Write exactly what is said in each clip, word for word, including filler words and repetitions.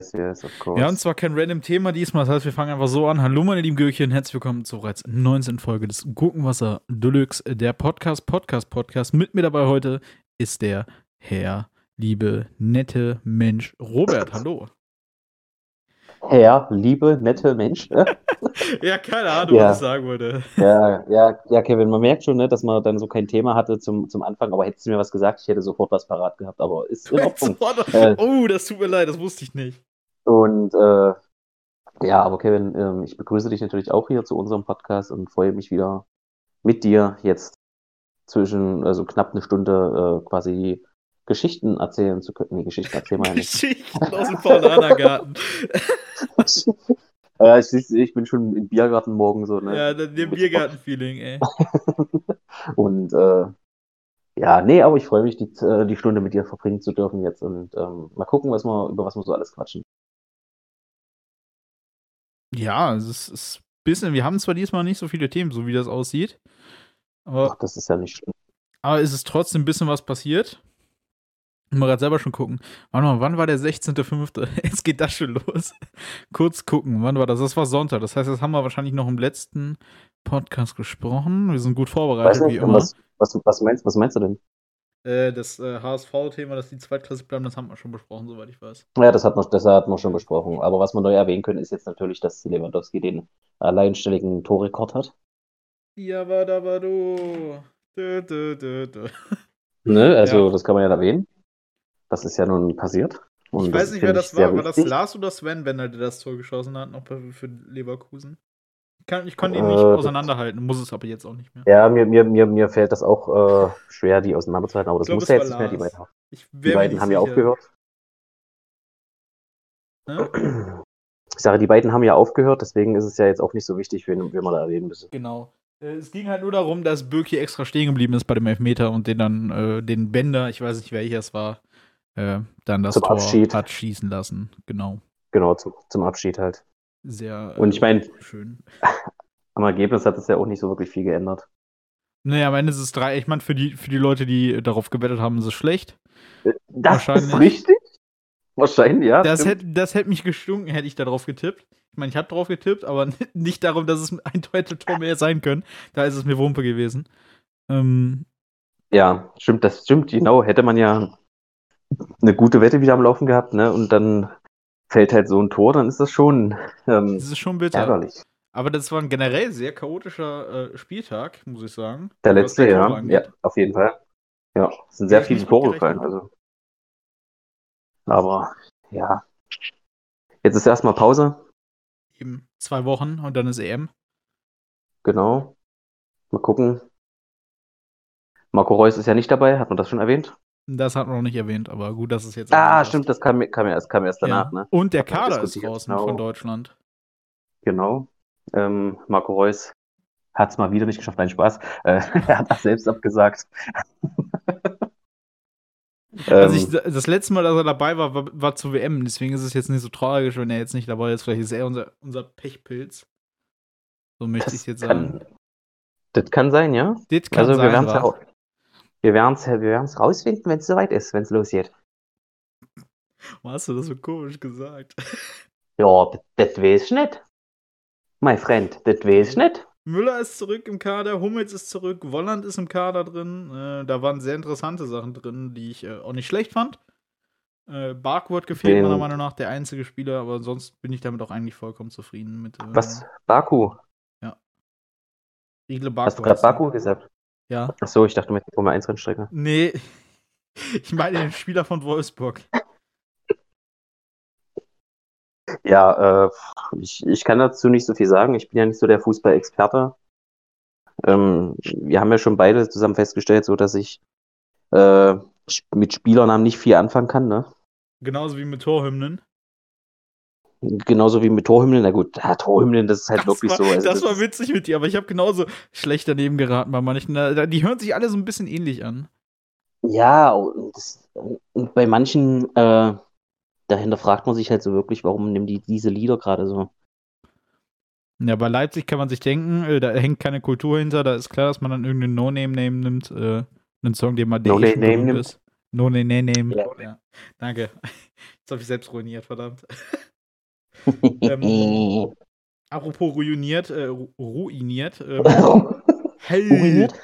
yes, of Ja, und course. zwar kein random Thema diesmal, das heißt, wir fangen einfach so an. Hallo, meine lieben Gürkchen, herzlich willkommen zur bereits neunzehnten Folge des Gurkenwasser Deluxe, der Podcast, Podcast, Podcast. Mit mir dabei heute ist der Herr, liebe, nette Mensch Robert. Hallo. Herr, liebe, nette Mensch. Ja, keine Ahnung, was ich Ja, sagen wollte. ja, ja, ja, Kevin, man merkt schon, ne, dass man dann so kein Thema hatte zum, zum Anfang, aber hättest du mir was gesagt, ich hätte sofort was parat gehabt, aber ist in Ordnung. Äh, Oh, das tut mir leid, das wusste ich nicht. und äh, ja, aber Kevin, ähm, ich begrüße dich natürlich auch hier zu unserem Podcast und freue mich wieder mit dir jetzt zwischen, also knapp eine Stunde äh, quasi Geschichten erzählen zu können. Nee, Geschichten erzählen wir ja nicht. Geschichten aus dem Paulanergarten. Äh, ich, ich bin schon im Biergarten morgen so, ne? Ja, dem Biergarten-Feeling, ey. Und äh, ja, nee, aber ich freue mich, die, äh, die Stunde mit dir verbringen zu dürfen jetzt und ähm, mal gucken, was wir, über was wir so alles quatschen. Ja, es ist, ist ein bisschen, wir haben zwar diesmal nicht so viele Themen, so wie das aussieht, aber, Ach, das ist ja nicht schlimm. aber es ist trotzdem ein bisschen was passiert. Mal gerade selber schon gucken. Warte mal, wann war der sechzehnte fünfte? Jetzt geht das schon los. Kurz gucken, wann war das? Das war Sonntag. Das heißt, das haben wir wahrscheinlich noch im letzten Podcast gesprochen. Wir sind gut vorbereitet, Weiß wie nicht, immer. was, was, was, meinst, was meinst du denn? Äh, das äh, H S V-Thema, dass die zweitklassig bleiben, das haben wir schon besprochen, soweit ich weiß. Ja, das hat man, das hat man schon besprochen. Aber was wir neu erwähnen können, ist jetzt natürlich, dass Lewandowski den alleinstelligen Torrekord hat. Ja, aber da war du. Dö, dö, dö, dö. Ne? Also, Ja. das kann man ja erwähnen. Das ist ja nun passiert. Und Ich das weiß nicht, wer finde ich das sehr war. War das wichtig. Lars oder Sven, wenn er das Tor geschossen hat, noch für für Leverkusen? Ich, kann, ich konnte ihn Äh, nicht das- auseinanderhalten, muss es aber jetzt auch nicht mehr. Ja, mir, mir, mir, mir fällt das auch äh, schwer, die auseinanderzuhalten, aber Ich das glaube, muss es ja war jetzt nicht mehr. Die Lars. beiden, Ich die wäre mir beiden nicht haben ja sicher. aufgehört. Ne? Ich sage, die beiden haben ja aufgehört, deswegen ist es ja jetzt auch nicht so wichtig, wen, wen man da erwähnen müsse. Genau. Äh, Es ging halt nur darum, dass Bürki extra stehen geblieben ist bei dem Elfmeter und den dann, äh, den Bender, ich weiß nicht welcher es war, äh, dann das Zum Tor Abschied. hat schießen lassen. Genau. Genau, zum, zum Abschied halt. Sehr Und ich äh, meine, schön. am Ergebnis hat es ja auch nicht so wirklich viel geändert. Naja, am Ende ist es drei. Ich meine, für die, für die Leute, die darauf gewettet haben, ist es schlecht. Das Wahrscheinlich. ist richtig. Wahrscheinlich, ja. Das stimmt. hätte, das hätte mich gestunken, hätte ich darauf getippt. Ich meine, ich habe drauf getippt, aber nicht darum, dass es ein Tor mehr sein können. Da ist es mir Wumpe gewesen. Ähm, Ja, stimmt, das stimmt, genau. Hätte man ja eine gute Wette wieder am Laufen gehabt, ne? Und dann fällt halt so ein Tor, dann ist das schon ähm, das ist schon bitter. ärgerlich. Aber das war ein generell sehr chaotischer äh, Spieltag, muss ich sagen. Der was letzte, die Tore ja. angeht. Ja, auf jeden Fall. Ja, es sind Hätte sehr ich viele nicht mit Tore gefallen. gerechnet. Also. Aber ja. Jetzt ist erstmal Pause. Eben zwei Wochen und dann ist E M. Genau. Mal gucken. Marco Reus ist ja nicht dabei, hat man das schon erwähnt? Das hat man noch nicht erwähnt, aber gut, dass es jetzt Ah, erwähnt stimmt, hast. das kam, kam, erst, kam erst danach, Ja. ne? Und der Hat man Kader ist diskutiert. draußen Genau. von Deutschland. Genau. Ähm, Marco Reus hat es mal wieder nicht geschafft. Nein, Spaß. Äh, er hat das selbst abgesagt. Also ich, ähm, das letzte Mal, dass er dabei war, war, war zur W M. Deswegen ist es jetzt nicht so tragisch, wenn er jetzt nicht dabei ist. Vielleicht ist er unser, unser Pechpilz. So möchte ich das, es jetzt kann, sagen. das kann sein, ja. Das kann Also wir sein, werden es wa? ja wir werden's, wir werden's rausfinden, wenn es soweit ist, wenn es losgeht. Warum hast du das so komisch gesagt? Ja, das, das weiß ich nicht. Mein Freund, das weiß ich nicht. Müller ist zurück im Kader, Hummels ist zurück, Volland ist im Kader drin. Äh, da waren sehr interessante Sachen drin, die ich äh, auch nicht schlecht fand. Äh, Barco hat gefehlt, Den- meiner Meinung nach, der einzige Spieler, aber sonst bin ich damit auch eigentlich vollkommen zufrieden mit. Äh, Was? Baku? Riedle Barco. Hast du gerade heißt er. Baku gesagt? Ja. Achso, ich dachte mit der Formel eins Rennstrecke. Nee, ich meine den Spieler von Wolfsburg. Ja, äh, ich, ich kann dazu nicht so viel sagen. Ich bin ja nicht so der Fußball-Experte. Ähm, wir haben ja schon beide zusammen festgestellt, so dass ich äh, mit Spielernamen nicht viel anfangen kann, ne? Genauso wie mit Torhymnen. Genauso wie mit Torhymnen. Na gut, ja, Torhymnen, das ist halt Das, wirklich war, so. Also das war witzig mit dir, aber ich habe genauso schlecht daneben geraten bei manchen. Da- Die hören sich alle so ein bisschen ähnlich an. Ja, und, das, und bei manchen, äh, dahinter fragt man sich halt so wirklich, warum nehmen die diese Lieder gerade so? Ja, bei Leipzig kann man sich denken, äh, da hängt keine Kultur hinter. Da ist klar, dass man dann irgendeinen No-Name-Name nimmt. Äh, einen Song, der mal der eh schon No-Name berühmt nimmt. ist. No-Name-Name. Ja. Ja. Danke. Jetzt habe ich selbst ruiniert, verdammt. ähm, apropos ruiniert, äh, ru- ruiniert. Ähm, hey, Ruiniert?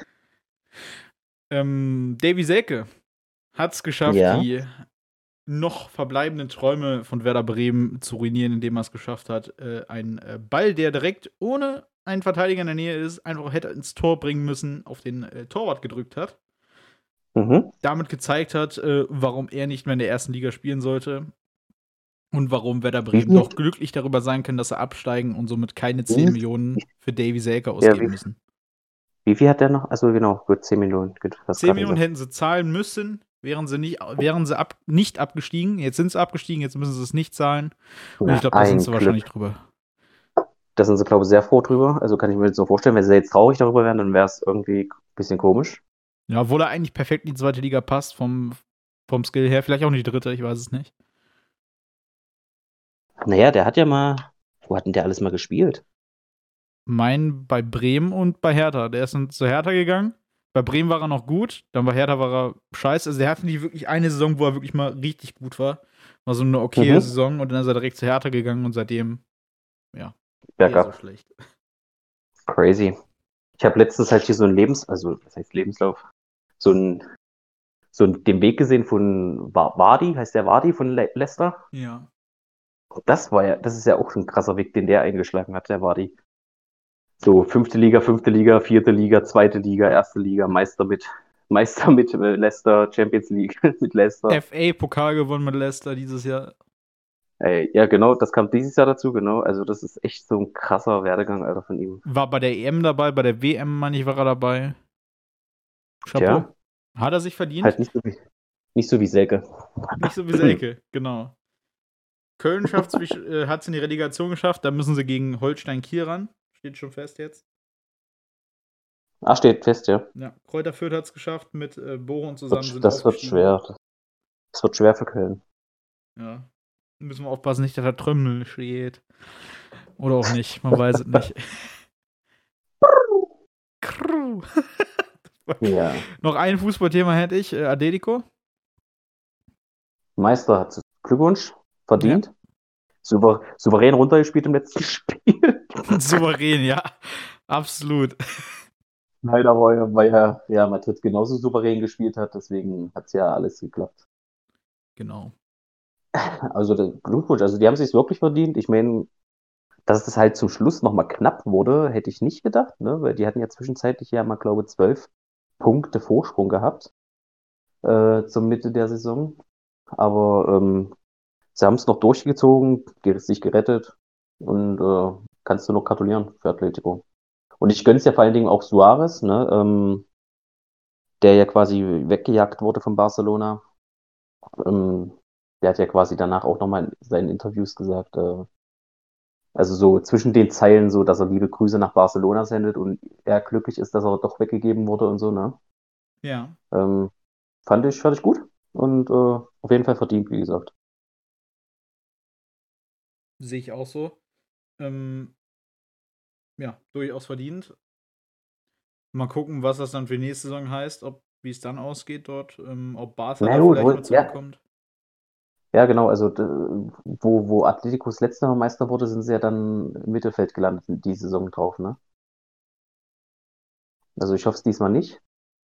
ähm, Davy Selke hat es geschafft, Ja. die noch verbleibenden Träume von Werder Bremen zu ruinieren, indem er es geschafft hat, äh, einen äh, Ball, der direkt ohne einen Verteidiger in der Nähe ist, einfach hätte ins Tor bringen müssen, auf den äh, Torwart gedrückt hat. Mhm. Damit gezeigt hat, äh, warum er nicht mehr in der ersten Liga spielen sollte und warum Werder Wie Bremen viel? doch glücklich darüber sein können, dass sie absteigen und somit keine zehn Wie, Millionen für Davy Selke ja, ausgeben wie, müssen. wie viel hat der noch? Also genau, gut, zehn Millionen. Gut, hast zehn gerade Millionen gesagt. hätten sie zahlen müssen, wären sie, nicht, wären sie ab, nicht abgestiegen. Jetzt sind sie abgestiegen, jetzt müssen sie es nicht zahlen. Und ich Na, glaube, da sind ein sie wahrscheinlich Glück. drüber. Da sind sie, glaube ich, sehr froh drüber. Also kann ich mir jetzt so vorstellen, wenn sie jetzt traurig darüber wären, dann wäre es irgendwie ein bisschen komisch. Ja, obwohl er eigentlich perfekt in die zweite Liga passt, vom, vom Skill her. Vielleicht auch in die dritte, ich weiß es nicht. Naja, der hat ja mal. Wo hat denn der alles mal gespielt? Mein bei Bremen und bei Hertha. Der ist dann zu Hertha gegangen. Bei Bremen war er noch gut, dann bei Hertha war er scheiße. Also der hatte nicht wirklich eine Saison, wo er wirklich mal richtig gut war. War so eine okaye Mhm. Saison und dann ist er direkt zu Hertha gegangen und seitdem, ja, eher so Bergab. schlecht. Crazy. Ich habe letztens halt hier so ein Lebens, also was heißt Lebenslauf? So ein, so ein, den Weg gesehen von Wa- Vardy, heißt der Vardy von Le Leicester? Ja. Das war ja, das ist ja auch schon ein krasser Weg, den der eingeschlagen hat, der Vardy. So fünfte Liga, fünfte Liga, vierte Liga, zweite Liga, erste Liga, Meister mit, Meister mit äh, Leicester, Champions League mit Leicester. F A-Pokal gewonnen mit Leicester dieses Jahr. Ey, ja, genau, das kam dieses Jahr dazu, genau. Also das ist echt so ein krasser Werdegang, Alter, von ihm. War bei der E M dabei, bei der W M, meine ich, war er dabei. Chapeau. Tja, Hat er sich verdient? halt nicht so wie, nicht so wie Selke. Nicht so wie Selke, genau. Köln äh, hat es in die Relegation geschafft, da müssen sie gegen Holstein Kiel ran. Steht schon fest jetzt. Ah, steht fest, ja. Ja, Kräuter Fürth hat es geschafft, mit äh, Bochum zusammen Wird, sind das wird aufgestiegen. schwer. Das wird schwer für Köln. Ja. Müssen wir aufpassen, nicht, dass da Trömmel steht. Oder auch nicht, man weiß es nicht. Krrr. Ja. Noch ein Fußballthema hätte ich, äh, Atletico. Meister hat Glückwunsch, Ja. verdient. Souver souverän runtergespielt im letzten Spiel. Souverän, ja. Absolut. Leider war, weil ja, ja Madrid genauso souverän gespielt hat, deswegen hat es ja alles geklappt. Genau. Also der Glückwunsch, also die haben sich wirklich verdient. Ich meine, dass es halt zum Schluss nochmal knapp wurde, hätte ich nicht gedacht, ne? Weil die hatten ja zwischenzeitlich ja mal, glaube ich, zwölf Punkte Vorsprung gehabt äh, zur Mitte der Saison. Aber ähm, sie haben es noch durchgezogen, ge- sich gerettet und äh, kannst du noch gratulieren für Atletico. Und ich gönne es ja vor allen Dingen auch Suarez, ne? Ähm, der ja quasi weggejagt wurde von Barcelona. Ähm, der hat ja quasi danach auch nochmal in seinen Interviews gesagt, äh, also so zwischen den Zeilen so, dass er liebe Grüße nach Barcelona sendet und er glücklich ist, dass er doch weggegeben wurde und so, ne? Ja, Ähm, fand ich, fand ich gut und äh, auf jeden Fall verdient, wie gesagt. sehe ich auch so. Ähm, ja, durchaus verdient. Mal gucken, was das dann für nächste Saison heißt, ob wie es dann ausgeht dort, ähm, ob Barca Na da gut, vielleicht wohl, mal ja, zurückkommt. ja, genau, also d- wo, wo Atletico das letzte Mal Meister wurde, sind sie ja dann im Mittelfeld gelandet, die Saison drauf, ne? Also ich hoffe es diesmal nicht,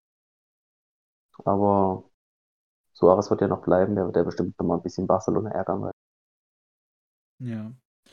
aber Suarez wird ja noch bleiben, der wird ja bestimmt noch mal ein bisschen Barcelona ärgern. Ja.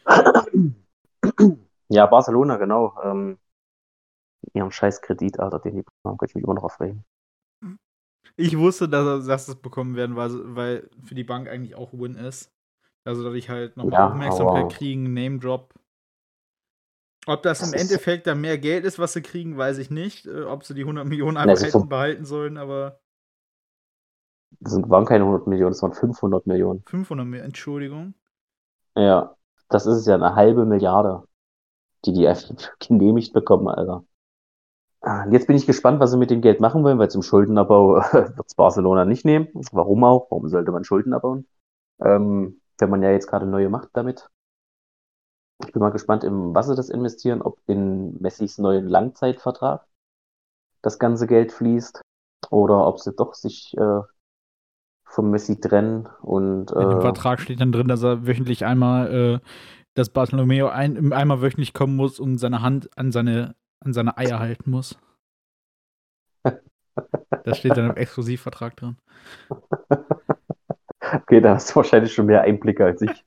Ja, Barcelona, genau. Ähm, ihren scheiß Kredit, Alter, den die haben, könnte ich mich immer noch aufregen. Ich wusste, dass, dass es bekommen werden, weil, weil für die Bank eigentlich auch Win ist. Also, dass ich halt nochmal Ja, Aufmerksamkeit aber kriegen, Name Drop. Ob das im das ist, Endeffekt dann mehr Geld ist, was sie kriegen, weiß ich nicht. Äh, ob sie die hundert Millionen einfach also hätten so, behalten sollen, aber das sind- waren keine hundert Millionen, das waren fünfhundert Millionen. fünfhundert mehr, Entschuldigung. Ja, das ist ja eine halbe Milliarde, die die einfach genehmigt bekommen, Alter. Ah, und jetzt bin ich gespannt, was sie mit dem Geld machen wollen, weil zum Schuldenabbau wird es Barcelona nicht nehmen. Warum auch? Warum sollte man Schulden abbauen? Ähm, wenn man ja jetzt gerade neue macht damit. Ich bin mal gespannt, in was sie das investieren, ob in Messis neuen Langzeitvertrag das ganze Geld fließt oder ob sie doch sich äh, vom Messi trennen und In dem äh, Vertrag steht dann drin, dass er wöchentlich einmal, äh, dass Bartolomeo ein, einmal wöchentlich kommen muss und seine Hand an seine, an seine Eier halten muss. Das steht dann im Exklusivvertrag drin. okay, da hast du wahrscheinlich schon mehr Einblicke als ich.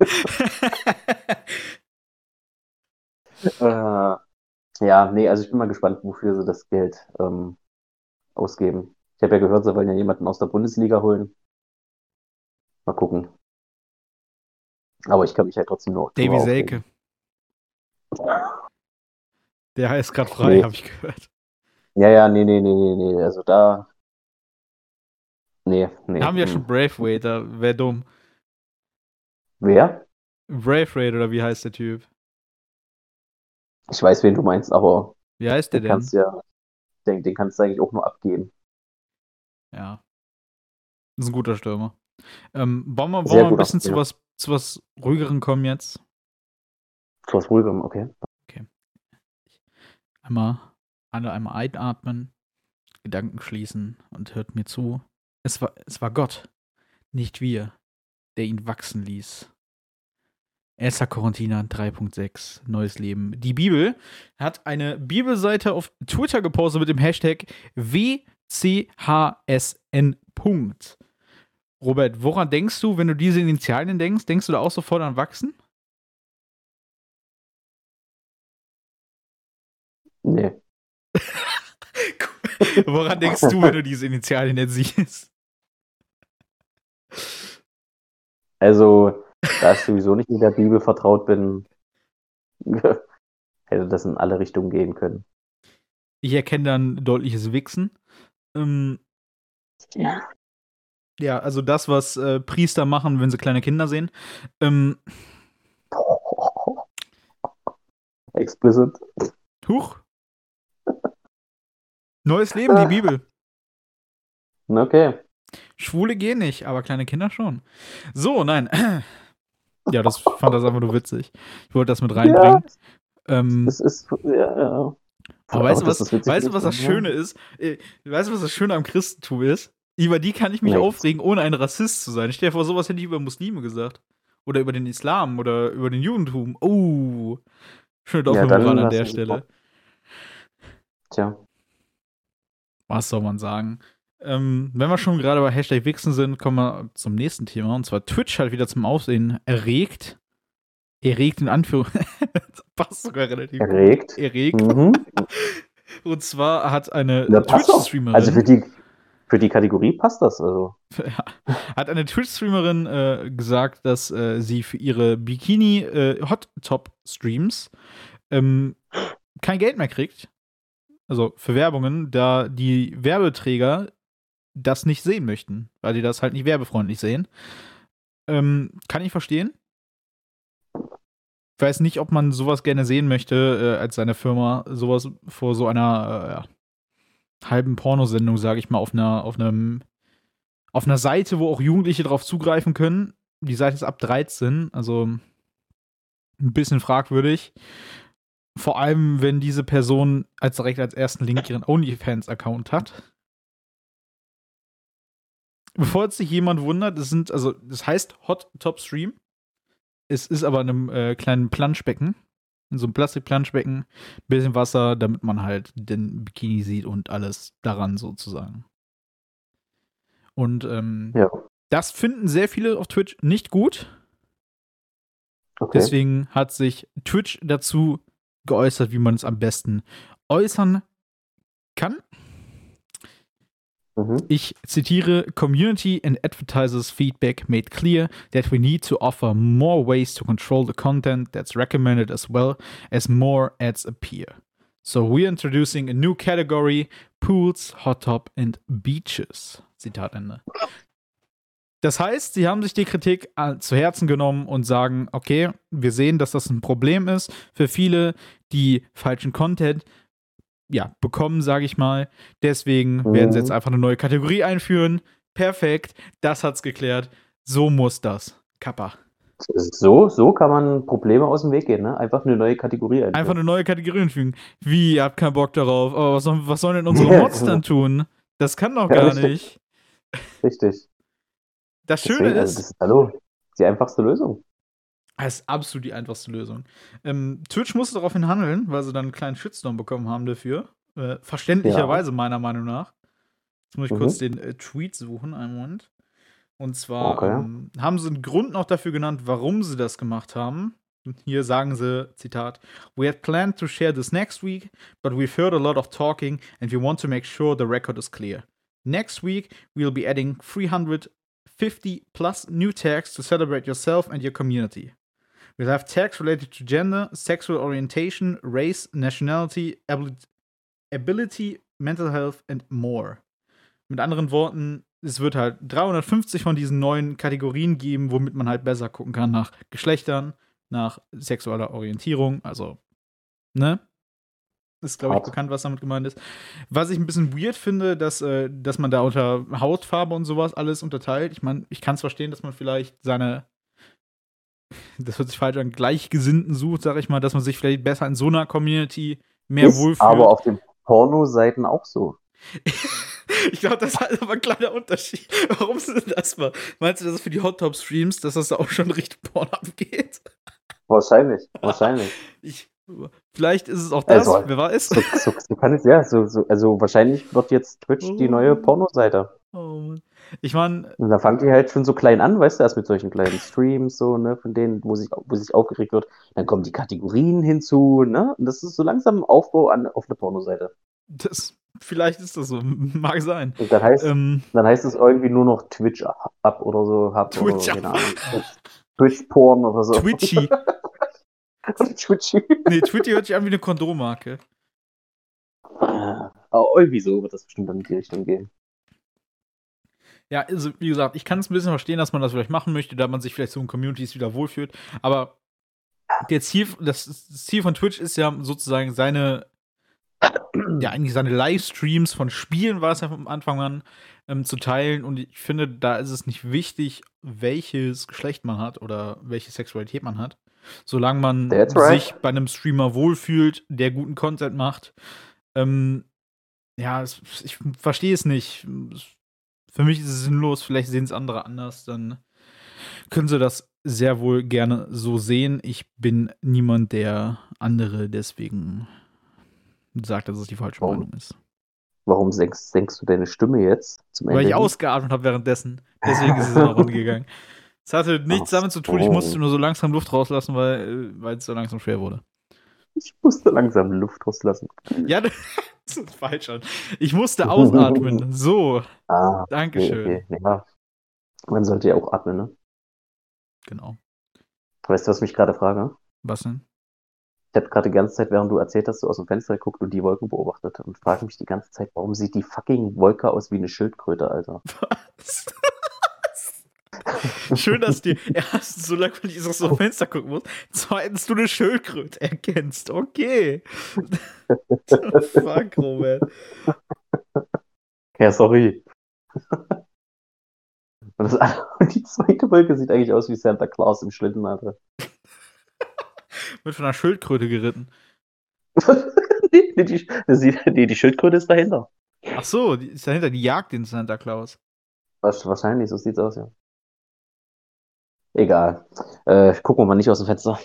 äh, ja, nee, also ich bin mal gespannt, wofür sie das Geld ähm, ausgeben. Ich habe ja gehört, sie wollen ja jemanden aus der Bundesliga holen. Mal gucken. Aber ich kann mich ja trotzdem nur drüber Davy aufregen. Selke. Der heißt gerade frei, Nee. habe ich gehört. Ja, ja, nee, nee, nee, nee, nee. Also da. Nee, nee. Da haben wir ja hm. schon Braithwaite, da wäre dumm. Wer? Braithwaite oder wie heißt der Typ? Ich weiß, wen du meinst, aber Wie heißt der den denn? kannst du ja, den, den kannst du eigentlich auch nur abgeben. Ja. Das ist ein guter Stürmer. Ähm, wollen wir, wollen Sehr wir ein gut bisschen zu abgeben. was, zu was ruhigerem kommen jetzt? Zu was Ruhigem, okay. Einmal, alle einmal einatmen, Gedanken schließen und hört mir zu. Es war, es war Gott, nicht wir, der ihn wachsen ließ. erster. Korinther drei Punkt sechs, neues Leben. Die Bibel hat eine Bibelseite auf Twitter gepostet mit dem Hashtag W C H S N. Robert, woran denkst du, wenn du diese Initialien denkst? Denkst du da auch sofort an Wachsen? Nee. Woran denkst du, wenn du diese Initialien jetzt siehst? Also, da ich sowieso nicht mit der Bibel vertraut bin, hätte das in alle Richtungen gehen können. Ich erkenne dann deutliches Wichsen. Ähm, Ja. ja, also das, was äh, Priester machen, wenn sie kleine Kinder sehen. Ähm, Explicit. Huch. Neues Leben, die Bibel. Okay. Schwule gehen nicht, aber kleine Kinder schon. So, nein. Ja, das fand das einfach nur witzig. Ich wollte das mit reinbringen. Ja, ähm, es ist, ja, ja. aber weißt du, was, das witzig weißt du, ist, was das ja. Schöne ist? Äh, Weißt du, was das Schöne am Christentum ist? Über die kann ich mich Nee. aufregen, ohne ein Rassist zu sein. Stell dir vor, sowas hätte ich über Muslime gesagt. Oder über den Islam oder über den Judentum. Oh. Schöne Ja, Doppelmoral dann an lass der uns Stelle. mal. Tja. Was soll man sagen? Ähm, wenn wir schon gerade bei Hashtag Wichsen sind, kommen wir zum nächsten Thema. Und zwar Twitch hat wieder zum Aufsehen erregt. Erregt in Anführung. Das passt sogar relativ Erregt. gut. Erregt. Mhm. Und zwar hat eine Ja, passt doch. Twitch-Streamerin. Also für die, für die Kategorie passt das. Also. Ja, hat eine Twitch-Streamerin äh, gesagt, dass äh, sie für ihre Bikini-Hot-Top-Streams ähm, kein Geld mehr kriegt. Also für Werbungen, da die Werbeträger das nicht sehen möchten, weil die das halt nicht werbefreundlich sehen. Ähm, kann ich verstehen. Ich weiß nicht, ob man sowas gerne sehen möchte, äh, als seine Firma sowas vor so einer äh, ja, halben Pornosendung, sage ich mal, auf einer, auf einem, auf einer Seite, wo auch Jugendliche drauf zugreifen können. Die Seite ist ab dreizehn, also ein bisschen fragwürdig. Vor allem, wenn diese Person als direkt als ersten Link ihren OnlyFans-Account hat. Bevor jetzt sich jemand wundert, das sind, also, das heißt Hot Top Stream. Es ist aber in einem äh, kleinen Planschbecken. In so einem Plastikplanschbecken. Bisschen Wasser, damit man halt den Bikini sieht und alles daran sozusagen. Und ähm, Ja. das finden sehr viele auf Twitch nicht gut. Okay. Deswegen hat sich Twitch dazu geäußert, wie man es am besten äußern kann. Mhm. Ich zitiere: Community and advertisers feedback made clear that we need to offer more ways to control the content that's recommended as well as more ads appear. So we're introducing a new category: Pools, Hot Top and Beaches. Zitat Ende. Das heißt, sie haben sich die Kritik äh, zu Herzen genommen und sagen, okay, wir sehen, dass das ein Problem ist für viele, die falschen Content ja, bekommen, sage ich mal. Deswegen Mhm. werden sie jetzt einfach eine neue Kategorie einführen. Perfekt, das hat's geklärt. So muss das. Kappa. So, so kann man Probleme aus dem Weg gehen, ne? Einfach eine neue Kategorie einführen. Einfach eine neue Kategorie einfügen. Wie, ihr habt keinen Bock darauf. Aber was, soll, was sollen denn unsere Mods dann tun? Das kann doch Ja, gar richtig. nicht. Richtig. Das Schöne Deswegen, also ist, das ist, hallo, die einfachste Lösung. das ist absolut die einfachste Lösung. Ähm, Twitch musste daraufhin handeln, weil sie dann einen kleinen Shitstorm bekommen haben dafür. Äh, verständlicherweise, meiner Meinung nach. Jetzt muss ich kurz Mhm. den äh, Tweet suchen, einen Moment. Und zwar Okay. ähm, haben sie einen Grund noch dafür genannt, warum sie das gemacht haben. Und hier sagen sie, Zitat, "We had planned to share this next week, but we've heard a lot of talking and we want to make sure the record is clear. Next week, we'll be adding three hundred fifty plus new tags to celebrate yourself and your community. We'll have tags related to gender, sexual orientation, race, nationality, abili- ability, mental health and more." Mit anderen Worten, es wird halt dreihundertfünfzig von diesen neuen Kategorien geben, womit man halt besser gucken kann nach Geschlechtern, nach sexueller Orientierung, also, ne? Ist, glaube ich, Hart. bekannt, was damit gemeint ist. Was ich ein bisschen weird finde, dass, äh, dass man da unter Hautfarbe und sowas alles unterteilt. Ich meine, ich kann es verstehen, dass man vielleicht seine, das hört sich falsch an, Gleichgesinnten sucht, sag ich mal, dass man sich vielleicht besser in so einer Community mehr Ist wohlfühlt. aber auf den Pornoseiten auch so. Ich glaube, das ist aber ein kleiner Unterschied. Warum ist denn das mal? Meinst du, dass es für die Hot Top Streams, dass das da auch schon Richtung Porn abgeht? Wahrscheinlich, wahrscheinlich. Ich, vielleicht ist es auch das, Also, wer weiß. So, so, so kann es, ja, so, so, also wahrscheinlich wird jetzt Twitch die neue Pornoseite. Oh Mann. Ich meine, Und da fangen die halt schon so klein an, weißt du, erst mit solchen kleinen Streams, so, ne, von denen, wo sich, wo sich aufgeregt wird. Dann kommen die Kategorien hinzu, ne? Und das ist so langsam ein Aufbau an, auf eine Pornoseite. das, vielleicht ist das so, mag sein. Und dann heißt, Ähm, dann heißt es irgendwie nur noch Twitch ab oder so, hab Twitch oder, ab. keine Ahnung, Twitch-Porn oder so. Twitchy. Twitchy. Nee, Twitchy hört sich an wie eine Kondommarke. Aber irgendwie so wird das bestimmt dann in die Richtung gehen. Ja, also wie gesagt, ich kann es ein bisschen verstehen, dass man das vielleicht machen möchte, da man sich vielleicht so in Communities wieder wohlfühlt. Aber der Ziel, das, das Ziel von Twitch ist ja sozusagen seine, ja eigentlich seine Livestreams von Spielen, war es ja vom Anfang an, ähm, zu teilen. Und ich finde, da ist es nicht wichtig, welches Geschlecht man hat oder welche Sexualität man hat. Solange man That's right. sich bei einem Streamer wohlfühlt, der guten Content macht. Ähm, ja, es, ich verstehe es nicht. Für mich ist es sinnlos, vielleicht sehen es andere anders, dann können sie das sehr wohl gerne so sehen. Ich bin niemand, der andere deswegen sagt, dass es die falsche Warum? Meinung ist. Warum senkst, senkst du deine Stimme jetzt zum Weil Ende? ich ausgeatmet habe währenddessen. Deswegen ist es in eine Runde gegangen. Es hatte nichts Ach damit zu tun, ich so. musste nur so langsam Luft rauslassen, weil, weil es so langsam schwer wurde. Ich musste langsam Luft rauslassen. Ja, das ist falsch an. Ich musste ausatmen. So, Ah, Dankeschön. okay, okay. Ja. Man sollte ja auch atmen, ne? Genau. Weißt du, was ich mich gerade frage? Was denn? Ich habe gerade die ganze Zeit, während du erzählt hast, so aus dem Fenster geguckt und die Wolken beobachtet und frage mich die ganze Zeit, warum sieht die fucking Wolke aus wie eine Schildkröte, Alter? Was? Schön, dass dir erstens so langweilig aus dem Fenster gucken musst, zweitens du eine Schildkröte erkennst. Okay. Fuck, Robert. Ja, sorry. Und, das, und die zweite Wolke sieht eigentlich aus wie Santa Claus im Schlitten, Alter. Wird von einer Schildkröte geritten. nee, die, die, die Schildkröte ist dahinter. Ach so, die ist dahinter, die jagt den Santa Claus. Wahrscheinlich, so sieht's aus, ja. Egal. Äh, gucken wir mal nicht aus dem Fenster.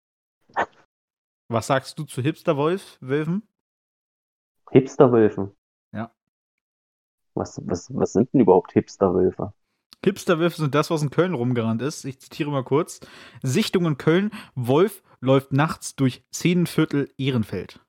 Was sagst du zu Hipster-Wolf-Wölfen? Hipsterwölfen? Ja. Was, was, was sind denn überhaupt Hipsterwölfe? Hipsterwölfe sind das, was in Köln rumgerannt ist. Ich zitiere mal kurz. Sichtung in Köln. Wolf läuft nachts durch Szenenviertel Ehrenfeld.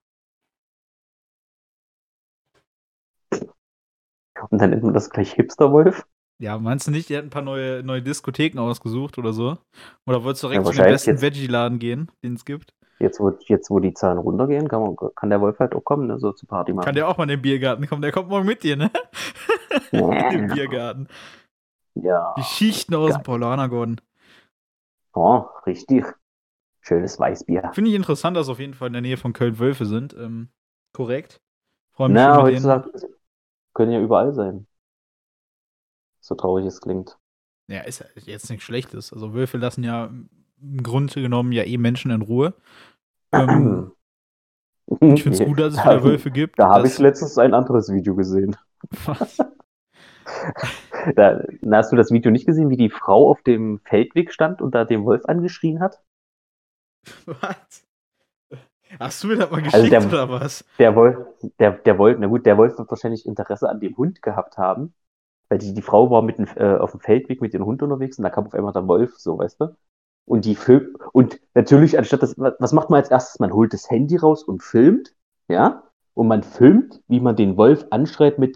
Und dann nennt man das gleich Hipsterwolf? Ja, meinst du nicht, die hat ein paar neue, neue Diskotheken ausgesucht oder so? Oder wolltest du direkt Ja, zu dem besten jetzt- Veggie-Laden gehen, den es gibt? Jetzt wo, jetzt, wo die Zahlen runtergehen, kann, man, kann der Wolf halt auch kommen, ne? So zu Party machen. Kann der auch mal in den Biergarten kommen? Der kommt morgen mit dir, ne? in den Biergarten. Ja. Die Schichten aus dem geil. Paulanergarten. Oh, richtig. Schönes Weißbier. Finde ich interessant, dass auf jeden Fall in der Nähe von Köln Wölfe sind. Ähm, korrekt. Freue mich Na, schon mit denen. heutzutage können ja überall sein. So traurig es klingt. Ja, ist ja jetzt nichts Schlechtes. Also Wölfe lassen ja im Grunde genommen ja eh Menschen in Ruhe. Ähm, ich finde es gut, dass es wieder Wölfe gibt. Da habe dass- ich letztens ein anderes Video gesehen. Was? Da, da hast du das Video nicht gesehen, wie die Frau auf dem Feldweg stand und da den Wolf angeschrien hat? Was? Hast du mir das mal Also geschickt der, oder was? der Wolf, der, der Wolf, na gut, der Wolf wird wahrscheinlich Interesse an dem Hund gehabt haben, weil die, die Frau war mit dem, äh, auf dem Feldweg mit dem Hund unterwegs und da kam auf einmal der Wolf, so, weißt du? Und die Film und natürlich, anstatt das, was macht man als erstes? Man holt das Handy raus und filmt, ja? Und man filmt, wie man den Wolf anschreit mit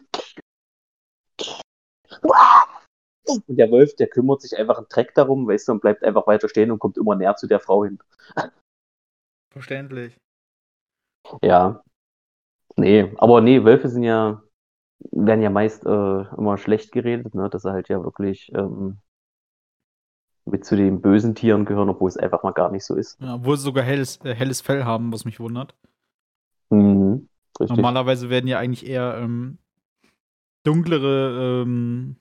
und der Wolf, der kümmert sich einfach einen Dreck darum, weißt du, und bleibt einfach weiter stehen und kommt immer näher zu der Frau hin. Verständlich. Ja, nee, aber nee, Wölfe sind ja, werden ja meist äh, immer schlecht geredet, ne? Dass sie halt ja wirklich ähm, mit zu den bösen Tieren gehören, obwohl es einfach mal gar nicht so ist. Ja, obwohl sie sogar helles, äh, helles Fell haben, was mich wundert. Mhm, richtig. Normalerweise werden ja eigentlich eher ähm, dunklere ähm,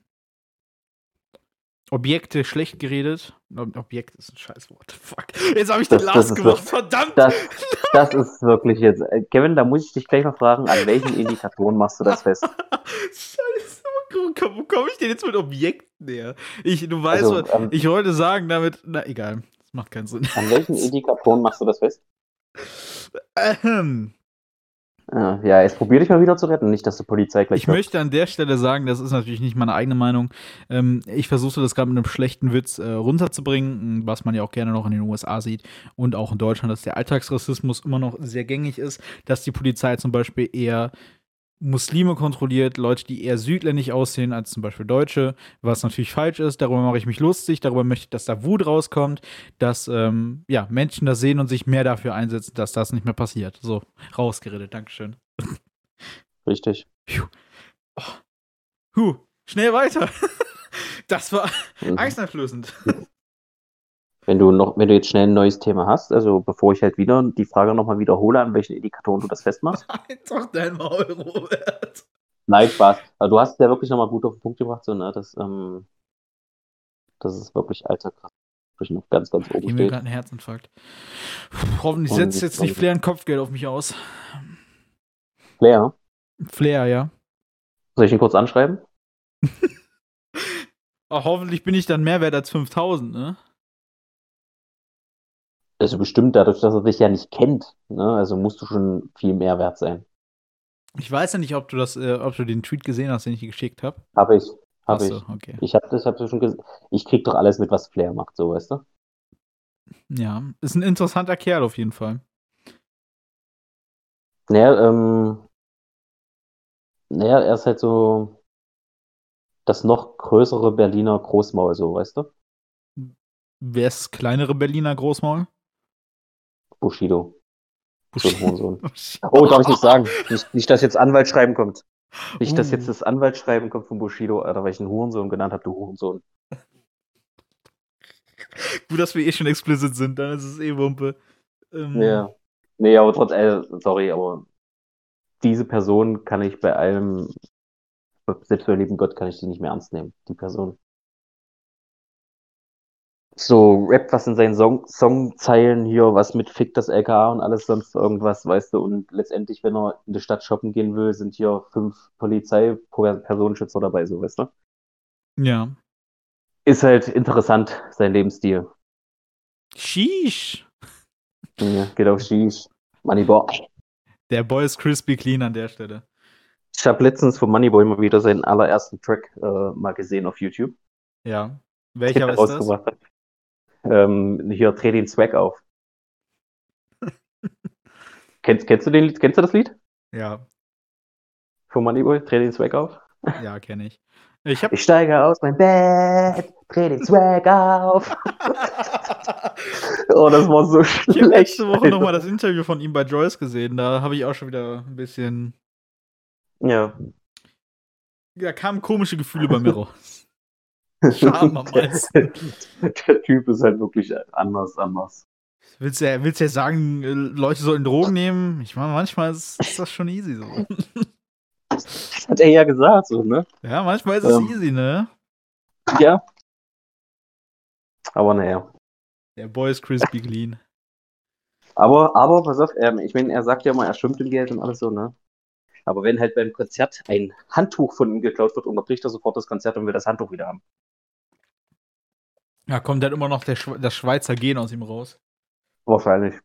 Objekte schlecht geredet. Ob- Objekt ist ein Scheißwort. Fuck. Jetzt habe ich den Das, das, Lars ist gemacht. wirklich, Verdammt! das, das ist wirklich jetzt. Äh, Kevin, da muss ich dich gleich mal fragen, an welchen Indikatoren machst du das fest? Scheiße, wo komm- wo komme ich denn jetzt mit Objekten her? Ich, du weißt, Also, was ähm, ich wollte sagen damit. Na, egal. Das macht keinen Sinn. an welchen Indikatoren machst du das fest? Ähm, Äh, ja, jetzt probier dich mal wieder zu retten, nicht, dass die Polizei gleich Ich hört. möchte an der Stelle sagen, das ist natürlich nicht meine eigene Meinung. Ähm, ich versuche das gerade mit einem schlechten Witz äh, runterzubringen, was man ja auch gerne noch in den U S A sieht und auch in Deutschland, dass der Alltagsrassismus immer noch sehr gängig ist, dass die Polizei zum Beispiel eher Muslime kontrolliert, Leute, die eher südländisch aussehen als zum Beispiel Deutsche, was natürlich falsch ist. Darüber mache ich mich lustig, darüber möchte ich, dass da Wut rauskommt, dass ähm, ja, Menschen das sehen und sich mehr dafür einsetzen, dass das nicht mehr passiert. So, rausgeredet, Dankeschön. Richtig. Puh. Oh. Huh, schnell weiter. Das war Mhm. angsteinflößend. Wenn du noch, wenn du jetzt schnell ein neues Thema hast, also bevor ich halt wieder die Frage nochmal wiederhole, an welchen Indikatoren du das festmachst. Halt doch dein Maul, Robert. Nein, Spaß. Aber du hast ja wirklich nochmal gut auf den Punkt gebracht, so, ne, dass, ähm, dass es wirklich Alltag noch ganz, ganz oben Gib mir steht. gerade einen Herzinfarkt. Puh, hoffentlich Und setzt jetzt nicht Flair ein Kopfgeld auf mich aus. Flair, Flair, ja. soll ich ihn kurz anschreiben? Oh, hoffentlich bin ich dann mehr wert als fünftausend, ne? Also bestimmt dadurch, dass er dich ja nicht kennt, ne? Also musst du schon viel mehr wert sein. Ich weiß ja nicht, ob du das, äh, ob du den Tweet gesehen hast, den ich dir geschickt habe. Habe ich, habe Achso, ich. okay. Ich habe das, hab das schon gesagt. Ich krieg doch alles mit, was Flair macht, so, weißt du? Ja, ist ein interessanter Kerl auf jeden Fall. Naja, ähm, naja, er ist halt so das noch größere Berliner Großmaul, so, weißt du? Wer ist das kleinere Berliner Großmaul? Bushido. So ein Hurensohn. Bushido. Oh, darf ich nicht sagen. Nicht, nicht, dass jetzt Anwaltsschreiben kommt. Nicht, dass jetzt Uh. das Anwaltsschreiben kommt von Bushido, Alter, weil ich einen Hurensohn genannt habe, du Hurensohn. Gut, dass wir eh schon explicit sind, dann ist es eh Wumpe. Ähm, Ja. Nee, aber trotz, äh, sorry, aber diese Person kann ich bei allem, selbst bei lieben Gott, kann ich die nicht mehr ernst nehmen, die Person. So rappt was in seinen Song Songzeilen hier, was mit Fick das L K A und alles sonst irgendwas, weißt du, und letztendlich, wenn er in die Stadt shoppen gehen will, sind hier fünf Polizei-Personenschützer dabei, so, weißt du? Ja. Ist halt interessant, sein Lebensstil. Sheesh. Ja, geht auf Sheesh. Moneyboy. Der Boy ist crispy clean an der Stelle. Ich habe letztens von Moneyboy mal wieder seinen allerersten Track äh, mal gesehen auf YouTube. Ja. Den Welcher er ist das? rausgebracht hat. Ähm, hier, dreh den Swag auf. Kennst, kennst du den Lied? Kennst du das Lied Ja. von Moneyboy? Dreh den Swag auf. Ja, kenne ich. Ich hab. Ich steige aus meinem Bett, dreh den Swag auf. Oh, das war so Ich habe schlecht. letzte Woche Alter. nochmal das Interview von ihm bei Joyce gesehen. Da habe ich auch schon wieder ein bisschen. Ja. Da kamen komische Gefühle bei mir raus. Scham am meisten. Der, der Typ ist halt wirklich anders, anders. Willst du ja, willst du ja sagen, äh, Leute sollen Drogen nehmen? Ich meine, manchmal ist, ist das schon easy so. Das hat er ja gesagt, so, ne? Ja, manchmal ist es Ähm. easy, ne? Ja. Aber naja. Der Boy ist crispy clean. Aber, aber, pass auf, ähm, ich meine, er sagt ja mal, er schwimmt im Geld und alles so, ne? Aber wenn halt beim Konzert ein Handtuch von ihm geklaut wird, unterbricht er sofort das Konzert und will das Handtuch wieder haben. Ja, kommt dann immer noch der Schwe das Schweizer Gen aus ihm raus. Wahrscheinlich.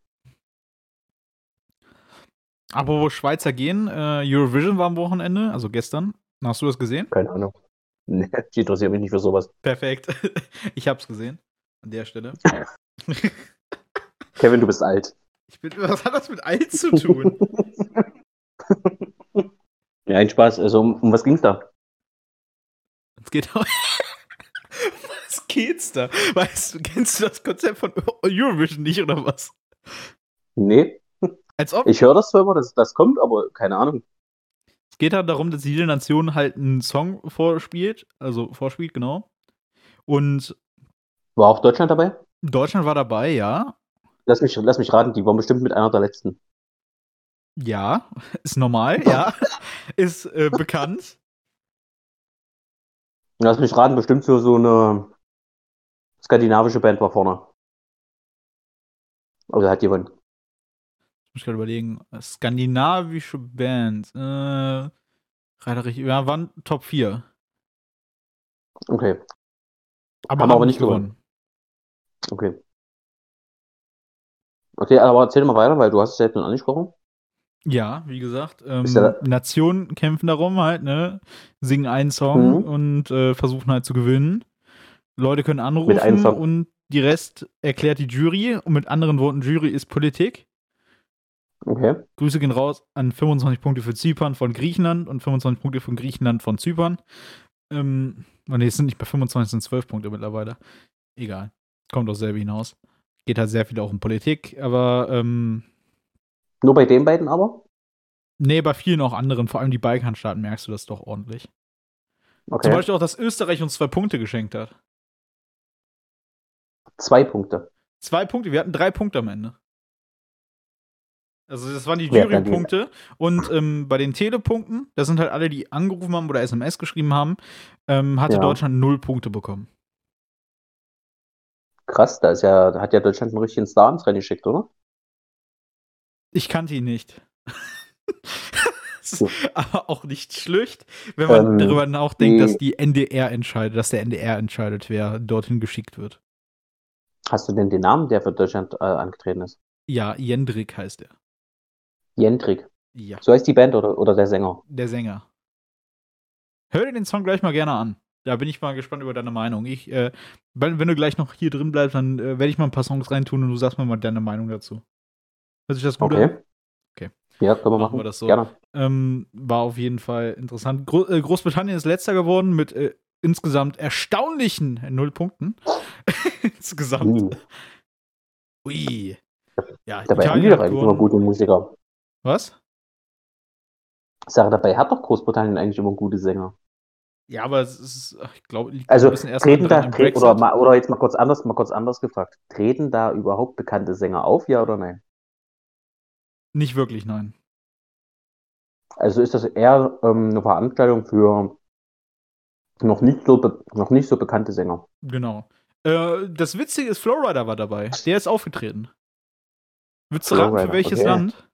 Apropos Schweizer Gen, äh, Eurovision war am Wochenende, also gestern. Hast du das gesehen? Keine Ahnung. Nee, ich interessiere mich nicht für sowas. Perfekt. Ich hab's gesehen. An der Stelle. Kevin, du bist alt. Ich bin, was hat das mit alt zu tun? Ja, ein Spaß. Also, um, um was ging's da? Es geht auch. Was geht's da? Weißt du, kennst du das Konzept von Eurovision nicht oder was? Nee. Als ob. Ich höre das zwar immer, dass das kommt, aber keine Ahnung. Es geht halt darum, dass jede Nation halt einen Song vorspielt, also vorspielt, genau. Und War auch Deutschland dabei? Deutschland war dabei, ja. Lass mich, lass mich raten, die waren bestimmt mit einer der letzten. Ja, ist normal, ja. Ist äh, bekannt. Lass mich raten, bestimmt so, so eine skandinavische Band war vorne. Oder hat jemand? Ich muss gerade überlegen. Skandinavische Band. Äh, ja, waren Top vier. Okay. Aber haben haben aber nicht nicht gewonnen. Okay. Okay, aber erzähl mal weiter, weil du hast es ja jetzt noch angesprochen. Ja, wie gesagt, ähm, ja Nationen kämpfen darum halt, ne? Singen einen Song Mhm. und äh, versuchen halt zu gewinnen. Leute können Mit einem anrufen Song. und die Rest erklärt die Jury. Und mit anderen Worten, Jury ist Politik. Okay. Grüße gehen raus an fünfundzwanzig Punkte für Zypern von Griechenland und fünfundzwanzig Punkte von Griechenland von Zypern. Ähm, oh nee, es sind nicht bei fünfundzwanzig, es sind zwölf Punkte mittlerweile. Egal. Kommt aufs selbe hinaus. Geht halt sehr viel auch um Politik, aber ähm, Nur bei den beiden aber? nee, bei vielen auch anderen, vor allem die Balkanstaaten, merkst du das doch ordentlich. Okay. Zum Beispiel auch, dass Österreich uns zwei Punkte geschenkt hat. Zwei Punkte. Zwei Punkte, wir hatten drei Punkte am Ende. Also das waren die Wer hat dann die- Jurypunkte. Und ähm, bei den Telepunkten, das sind halt alle, die angerufen haben oder S M S geschrieben haben, ähm, hatte Ja. Deutschland null Punkte bekommen. Krass, da ist ja, da hat ja Deutschland einen richtigen Star ins Rennen geschickt, oder? Ich kannte ihn nicht. Das ist Ja. aber auch nicht schlecht, wenn man Ähm, darüber nachdenkt, die- dass die N D R entscheidet, dass der N D R entscheidet, wer dorthin geschickt wird. Hast du denn den Namen, der für Deutschland äh, angetreten ist? Ja, Jendrik heißt er. Jendrik. Ja, So heißt die Band oder, oder der Sänger? der Sänger. Hör dir den Song gleich mal gerne an. Da bin ich mal gespannt über deine Meinung. Ich, äh, wenn, wenn du gleich noch hier drin bleibst, dann äh, werde ich mal ein paar Songs reintun und du sagst mir mal deine Meinung dazu. Hört sich das gut Okay. an? Okay. Ja, können wir Machen machen. wir das so. Gerne. Ähm, war auf jeden Fall interessant. Gro äh, Großbritannien ist letzter geworden mit äh, insgesamt erstaunlichen null Punkten. Insgesamt. Hm. Ui. Ja, Dabei haben die Italien doch hat eigentlich immer gewonnen. gute Musiker. Was? Ich sage, dabei hat doch Großbritannien eigentlich immer gute Sänger. Ja, aber es ist, ach, ich glaube, liegt Also ein bisschen erstmal treten dran da, am treten, Brexit. oder, mal, oder jetzt mal kurz anders, mal kurz anders gefragt, treten da überhaupt bekannte Sänger auf, ja oder nein? Nicht wirklich, nein. Also ist das eher ähm, eine Veranstaltung für noch nicht so, be noch nicht so bekannte Sänger. Genau. Äh, das Witzige ist, Flowrider war dabei. Der ist aufgetreten. Willst du Flowrider, raten, für welches okay. Land?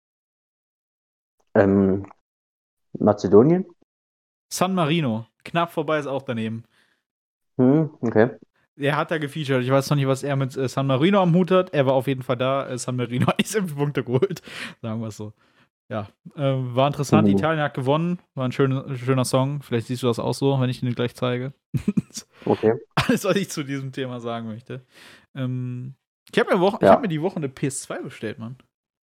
Ähm, Mazedonien? San Marino. Knapp vorbei ist auch daneben. Hm, okay. Er hat da gefeatured. Ich weiß noch nicht, was er mit äh, San Marino am Hut hat. Er war auf jeden Fall da. Äh, San Marino hat nicht so viele Punkte geholt. Sagen wir es so. Ja, äh, war interessant. Mhm. Italien hat gewonnen. War ein schöner, schöner Song. Vielleicht siehst du das auch so, wenn ich den gleich zeige. Okay. Alles, was ich zu diesem Thema sagen möchte. Ähm, ich habe mir, Ja. hab mir die Woche eine P S zwei bestellt, Mann.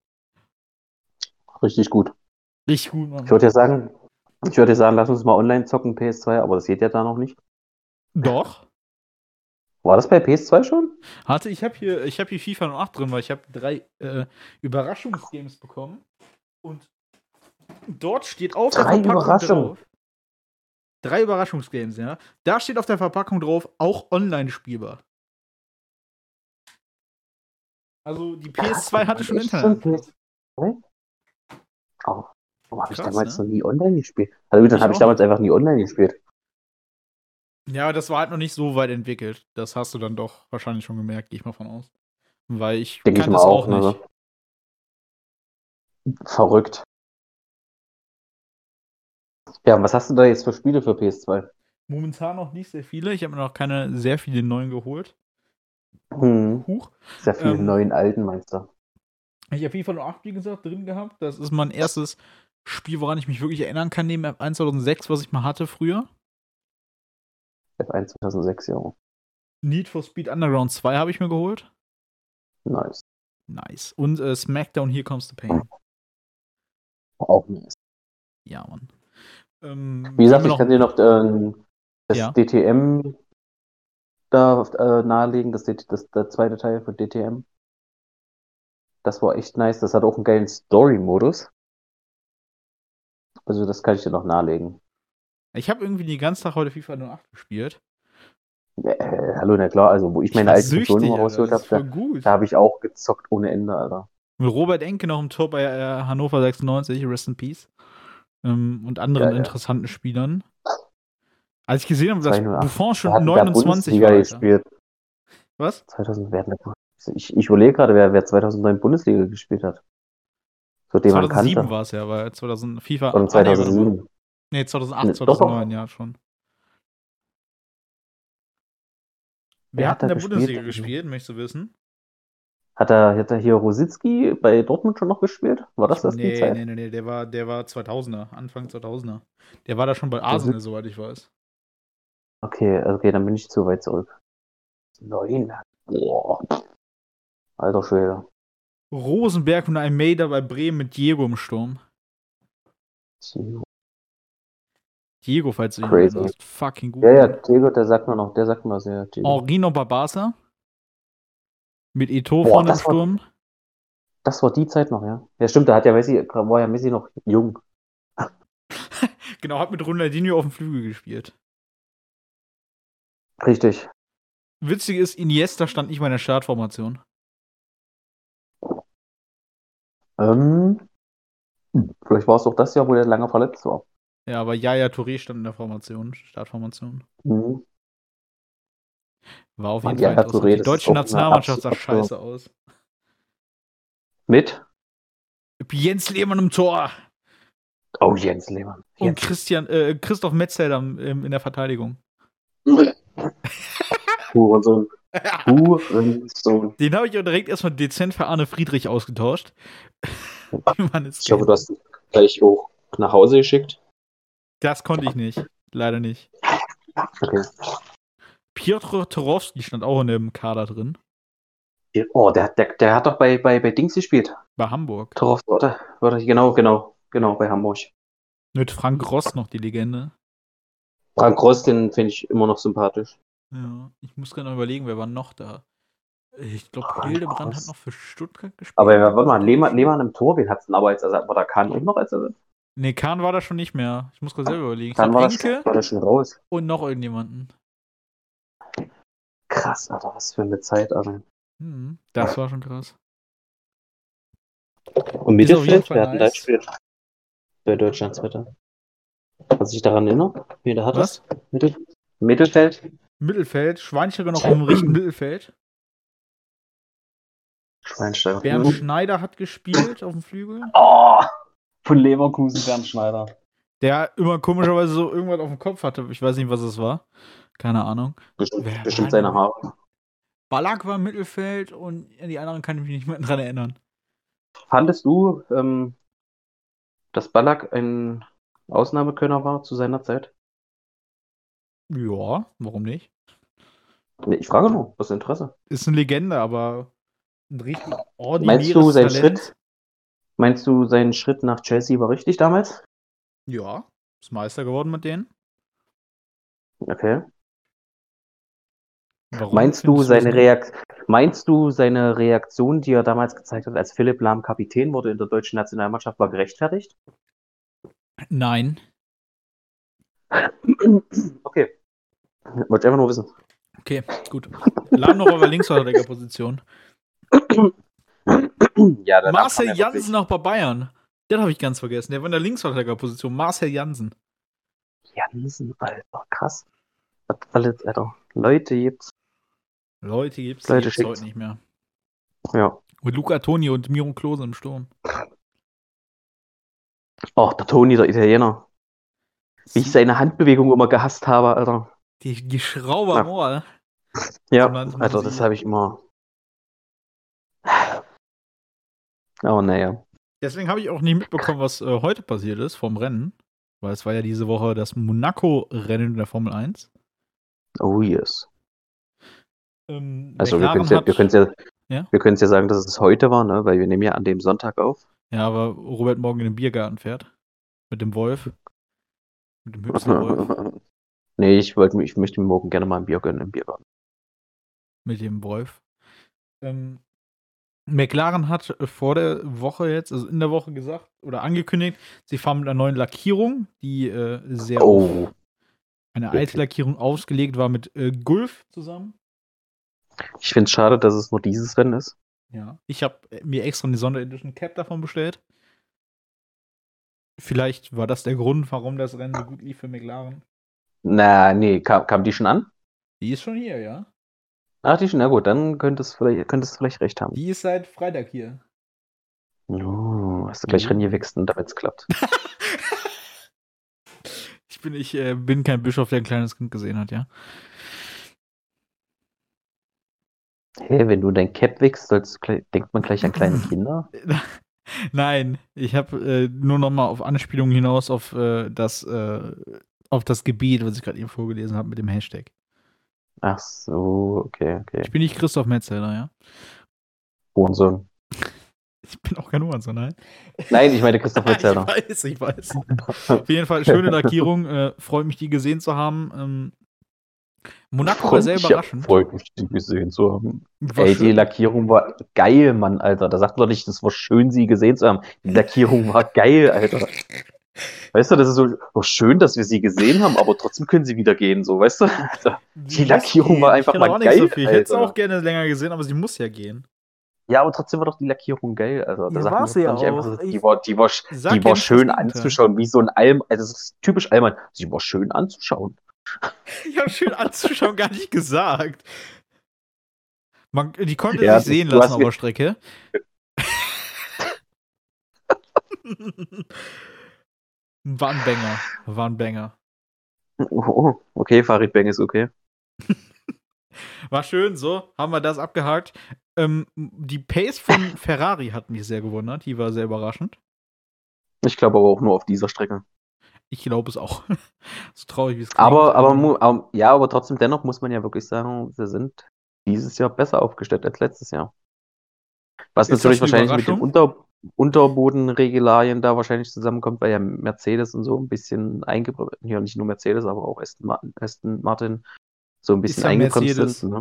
Richtig gut. Richtig gut, Mann. Ich würde ja sagen, ich würde sagen, lass uns mal online zocken, P S zwei, aber das geht ja da noch nicht. Doch. War das bei P S zwei schon? Hatte, ich habe hier, ich hab hier FIFA null acht drin, weil ich habe drei äh, Überraschungsgames bekommen. Und dort steht auf der Drei Verpackung Überraschungen. drauf. Drei Überraschungsgames, ja. Da steht auf der Verpackung drauf, auch online spielbar. Also die P S zwei hatte schon Echt Internet. P S zwei? Oh, warum habe ich Krass, damals ne? noch nie online gespielt? Also dann Ich habe ich auch damals nicht. einfach nie online gespielt. Ja, aber das war halt noch nicht so weit entwickelt. Das hast du dann doch wahrscheinlich schon gemerkt, gehe ich mal von aus. Weil ich Denke ich kannte mal es auch, auch nicht. ne? Verrückt. Ja, was hast du da jetzt für Spiele für P S zwei? Momentan noch nicht sehr viele. Ich habe mir noch keine sehr viele neuen geholt. Hm. Huch. Sehr viele Ähm, neuen alten, meinst du? Ich habe FIFA null acht, wie gesagt, drin gehabt. Das ist mein erstes Spiel, woran ich mich wirklich erinnern kann, neben F eins zweitausendsechs, was ich mal hatte früher. F eins zweitausendsechs, ja. Need for Speed Underground zwei habe ich mir geholt. Nice. Nice. Und äh, SmackDown Here Comes the Pain. Auch nice. Ja, Mann. Ähm, Wie gesagt, wir ich kann dir noch ähm, das Ja. D T M da äh, nahelegen, das, D- das, der zweite Teil von D T M. Das war echt nice. Das hat auch einen geilen Story-Modus. Also das kann ich dir noch nahelegen. Ich habe irgendwie den ganzen Tag heute FIFA null acht gespielt. Äh, hallo, na klar, also wo ich Ich meine war alten Konsolen süchtig, immer Alter. rausgeholt Das ist habe, voll da, gut. da habe ich auch gezockt ohne Ende, Alter. Mit Robert Enke noch im Tor bei äh, Hannover sechsundneunzig, Rest in Peace. Ähm, und anderen Ja, ja. interessanten Spielern. Als ich gesehen habe, dass zwei null acht. Buffon Wer schon hat denn da neunundzwanzig Bundesliga war, Alter. gespielt? Was? zweitausend, wer hat denn da- ich, ich überlege gerade, wer, wer zweitausendneun Bundesliga gespielt hat. So den man zweitausendsieben kannte. war es ja, weil zweitausend FIFA. Oder Ah, nee, warte mal. zweitausendsieben. Nee, zweitausendacht, Ne, doch, zweitausendneun, doch. ja, schon. Wer Wer hat hat in da der gespielt? Bundesliga gespielt, möchtest du wissen? Hat er, hat er hier Rositzky bei Dortmund schon noch gespielt? War das Ich, das die nee, Zeit? nee, nee, nee, der war, der war zweitausender, Anfang zweitausender. Der war da schon bei Arsenal, Rosit soweit ich weiß. okay, okay, dann bin ich zu weit zurück. Neun. Boah. Alter Schwede. Rosenberg und Almeida bei Bremen mit Diego im Sturm. Diego, falls du dich noch Crazy. erinnerst. Fucking gut, Ja, ja, Mann. Diego, der sagt mir noch, der sagt mir was, ja, Diego. Henri noch bei Barca. Mit Eto'o Boah, vorne im das war, Sturm. das war die Zeit noch, ja. Ja, stimmt, da hat ja Messi, war ja Messi noch jung. Genau, hat mit Ronaldinho auf dem Flügel gespielt. Richtig. Witzig ist, Iniesta stand nicht mal in der Startformation. Ähm, vielleicht war es doch das Jahr, wo der lange verletzt war. Ja, aber Yaya Touré stand in der Formation, Startformation. Mhm. War auf jeden Mann, Fall ja, interessant. Touré, Die das ist deutsche auch eine Nationalmannschaft sah absolute. scheiße aus. Mit? Jens Lehmann im Tor. Oh, Jens Lehmann. Und Jens. Christian, äh, Christoph Metzelder ähm, in der Verteidigung. Hurensohn. Hurensohn. Den habe ich auch direkt erstmal dezent für Arne Friedrich ausgetauscht. Wie man es Ich hoffe, kennt. du hast ihn gleich auch nach Hause geschickt. Das konnte ich nicht. Leider nicht. Okay. Piotr Torowski stand auch in dem Kader drin. Oh, der, der, der hat doch bei, bei, bei Dings gespielt. Bei Hamburg. Torf, warte, warte, genau, genau, genau, bei Hamburg. Mit Frank Ross noch die Legende. Frank Ross, den finde ich immer noch sympathisch. Ja, ich muss gerade noch überlegen, wer war noch da? Ich glaube, Frank Hildebrand Ross. hat noch für Stuttgart gespielt. Aber ja, warte mal, Lehmann, Lehmann im Tor, wen hat es denn aber als Ersatz? War da Kahn auch noch als Ersatz? Nee, Kahn war da schon nicht mehr. Ich muss gerade selber überlegen. Ich Dann glaube, war, das, Enke war das schon raus. und noch irgendjemanden. Krass, Alter, was für eine Zeit, Alter. Hm, das war schon krass. Und Ist auf jeden Mittelfeld, Fall wer hat denn da nice. gespielt? Bei Deutschland Zweiter. Kannst du dich daran erinnern? Wie der hat Was? das? Mittel Mittelfeld? Mittelfeld, Schweinsteiger noch im richtigen Mittelfeld. Schweinsteiger. Bernd Mhm. Schneider hat gespielt auf dem Flügel. Oh, von Leverkusen, Bernd Schneider. Der immer komischerweise so irgendwas auf dem Kopf hatte. Ich weiß nicht, was es war. Keine Ahnung. Bestimmt, Wer bestimmt war seine denn- Haare. Ballack war im Mittelfeld und an die anderen kann ich mich nicht mehr dran erinnern. Fandest du, ähm, dass Ballack ein Ausnahmekönner war zu seiner Zeit? Ja, warum nicht? Nee, ich frage nur, aus Interesse. Ist eine Legende, aber ein richtig ordinäres Meinst du, sein Talent. Schritt, meinst du, sein Schritt nach Chelsea war richtig damals? Ja, ist Meister geworden mit denen. Okay. Warum Meinst du, findest das seine gut? Reakt meinst du, seine Reaktion, die er damals gezeigt hat, als Philipp Lahm Kapitän wurde in der deutschen Nationalmannschaft, war gerechtfertigt? Nein. Okay. Wollte ich einfach nur wissen. Okay, gut. Lahm noch auf der Linksverteidigerposition. Ja, der Marcel Lahm kam ja Jansen noch bei Bayern. Den habe ich ganz vergessen. Der war in der Linksverteidigerposition. Marcel Jansen. wirklich- Jansen, Alter, krass. Was alles, Alter. Leute gibt's. Leute, gibt's, die Leute, gibt's schickt's. heute nicht mehr. Ja. Und Luca Toni und Miro Klose im Sturm. Oh, der Toni, der Italiener. Wie ich seine Handbewegung immer gehasst habe, Alter. Die, die Schrauber am Ohr. Ja, So nannte man Alter, sie. das habe ich immer. Oh, naja. Deswegen habe ich auch nicht mitbekommen, was äh, heute passiert ist vom Rennen. Weil es war ja diese Woche das Monaco-Rennen in der Formel eins. Oh, yes. Ähm, Also, wir können McLaren ja, hat. wir können's ja, Ja? wir können's ja sagen, dass es heute war, ne? Weil wir nehmen ja an dem Sonntag auf. Ja, aber Robert morgen in den Biergarten fährt. Mit dem Wolf. Mit dem Hüpster-Wolf. Nee, ich wollte ich möchte mir morgen gerne mal ein Bier gönnen im Biergarten. Mit dem Wolf. Ähm, McLaren hat vor der Woche jetzt, also in der Woche gesagt oder angekündigt, sie fahren mit einer neuen Lackierung, die äh, sehr Oh. auf eine alte Lackierung ausgelegt war mit äh, Gulf zusammen. Ich finde es schade, dass es nur dieses Rennen ist. Ja. Ich habe mir extra eine Sonderedition Cap davon bestellt. Vielleicht war das der Grund, warum das Rennen so gut lief für McLaren. Na, nee, kam, kam die schon an? Die ist schon hier, ja. Ach, die schon, na gut, dann könntest du vielleicht, könntest du vielleicht recht haben. Die ist seit Freitag hier. Oh, hast du gleich Oh. reingewichst, damit es klappt. ich bin, ich äh, bin kein Bischof, der ein kleines Kind gesehen hat, ja. Hey, wenn du dein Cap wichst, sollst du gleich, denkt man gleich an kleine Kinder? Nein, ich habe äh, nur noch mal auf Anspielungen hinaus auf äh, das äh, auf das Gebiet, was ich gerade eben vorgelesen habe mit dem Hashtag. Ach so, okay, okay. Ich bin nicht Christoph Metzelder, ja. Hurensohn. Ich bin auch kein Hurensohn, nein. Nein, ich meine Christoph Metzelder. Ich weiß, ich weiß. Auf jeden Fall schöne Lackierung. Äh, freut mich, die gesehen zu haben. Ähm, Monaco war sehr überraschend. Ja, freut mich, die gesehen zu haben. War Ey, schön. die Lackierung war geil, Mann, Alter. Da sagt man doch nicht, das war schön, sie gesehen zu haben. Die Lackierung war geil, Alter. Weißt du, das ist so oh, schön, dass wir sie gesehen haben, aber trotzdem können sie wieder gehen, so, weißt du? Alter, die Lackierung war einfach mal geil, so Ich hätte es Alter. auch gerne länger gesehen, aber sie muss ja gehen. Ja, aber trotzdem war doch die Lackierung geil, Alter. Da Ja, sagt war man sie doch ja nicht einfach, auch. die Ich war, die war, sag die ja war nicht schön das Gegenteil. anzuschauen, wie so ein Alm, also das ist typisch Allmann. Sie war schön anzuschauen. Ich habe schön anzuschauen gar nicht gesagt. Man, die konnte Ja, sich sehen du lassen hast auf mir- der Strecke. War ein Banger. War ein Banger. Oh, okay, Farid Bang ist okay. War schön, so, haben wir das abgehakt. Ähm, die Pace von Ferrari hat mich sehr gewundert. Die war sehr überraschend. Ich glaube aber auch nur auf dieser Strecke. Ich glaube es auch. So traurig, wie es klingt. Aber, aber, ähm, mu- aber, ja, aber trotzdem, dennoch muss man ja wirklich sagen, sie sind dieses Jahr besser aufgestellt als letztes Jahr. Was Ist natürlich das eine wahrscheinlich mit den Überraschung? Unter Unterbodenregularien da wahrscheinlich zusammenkommt, weil ja Mercedes und so ein bisschen eingebremst, ja nicht nur Mercedes, aber auch Aston Martin, Aston Martin so ein bisschen ja eingebremst Mercedes. sind. Ne?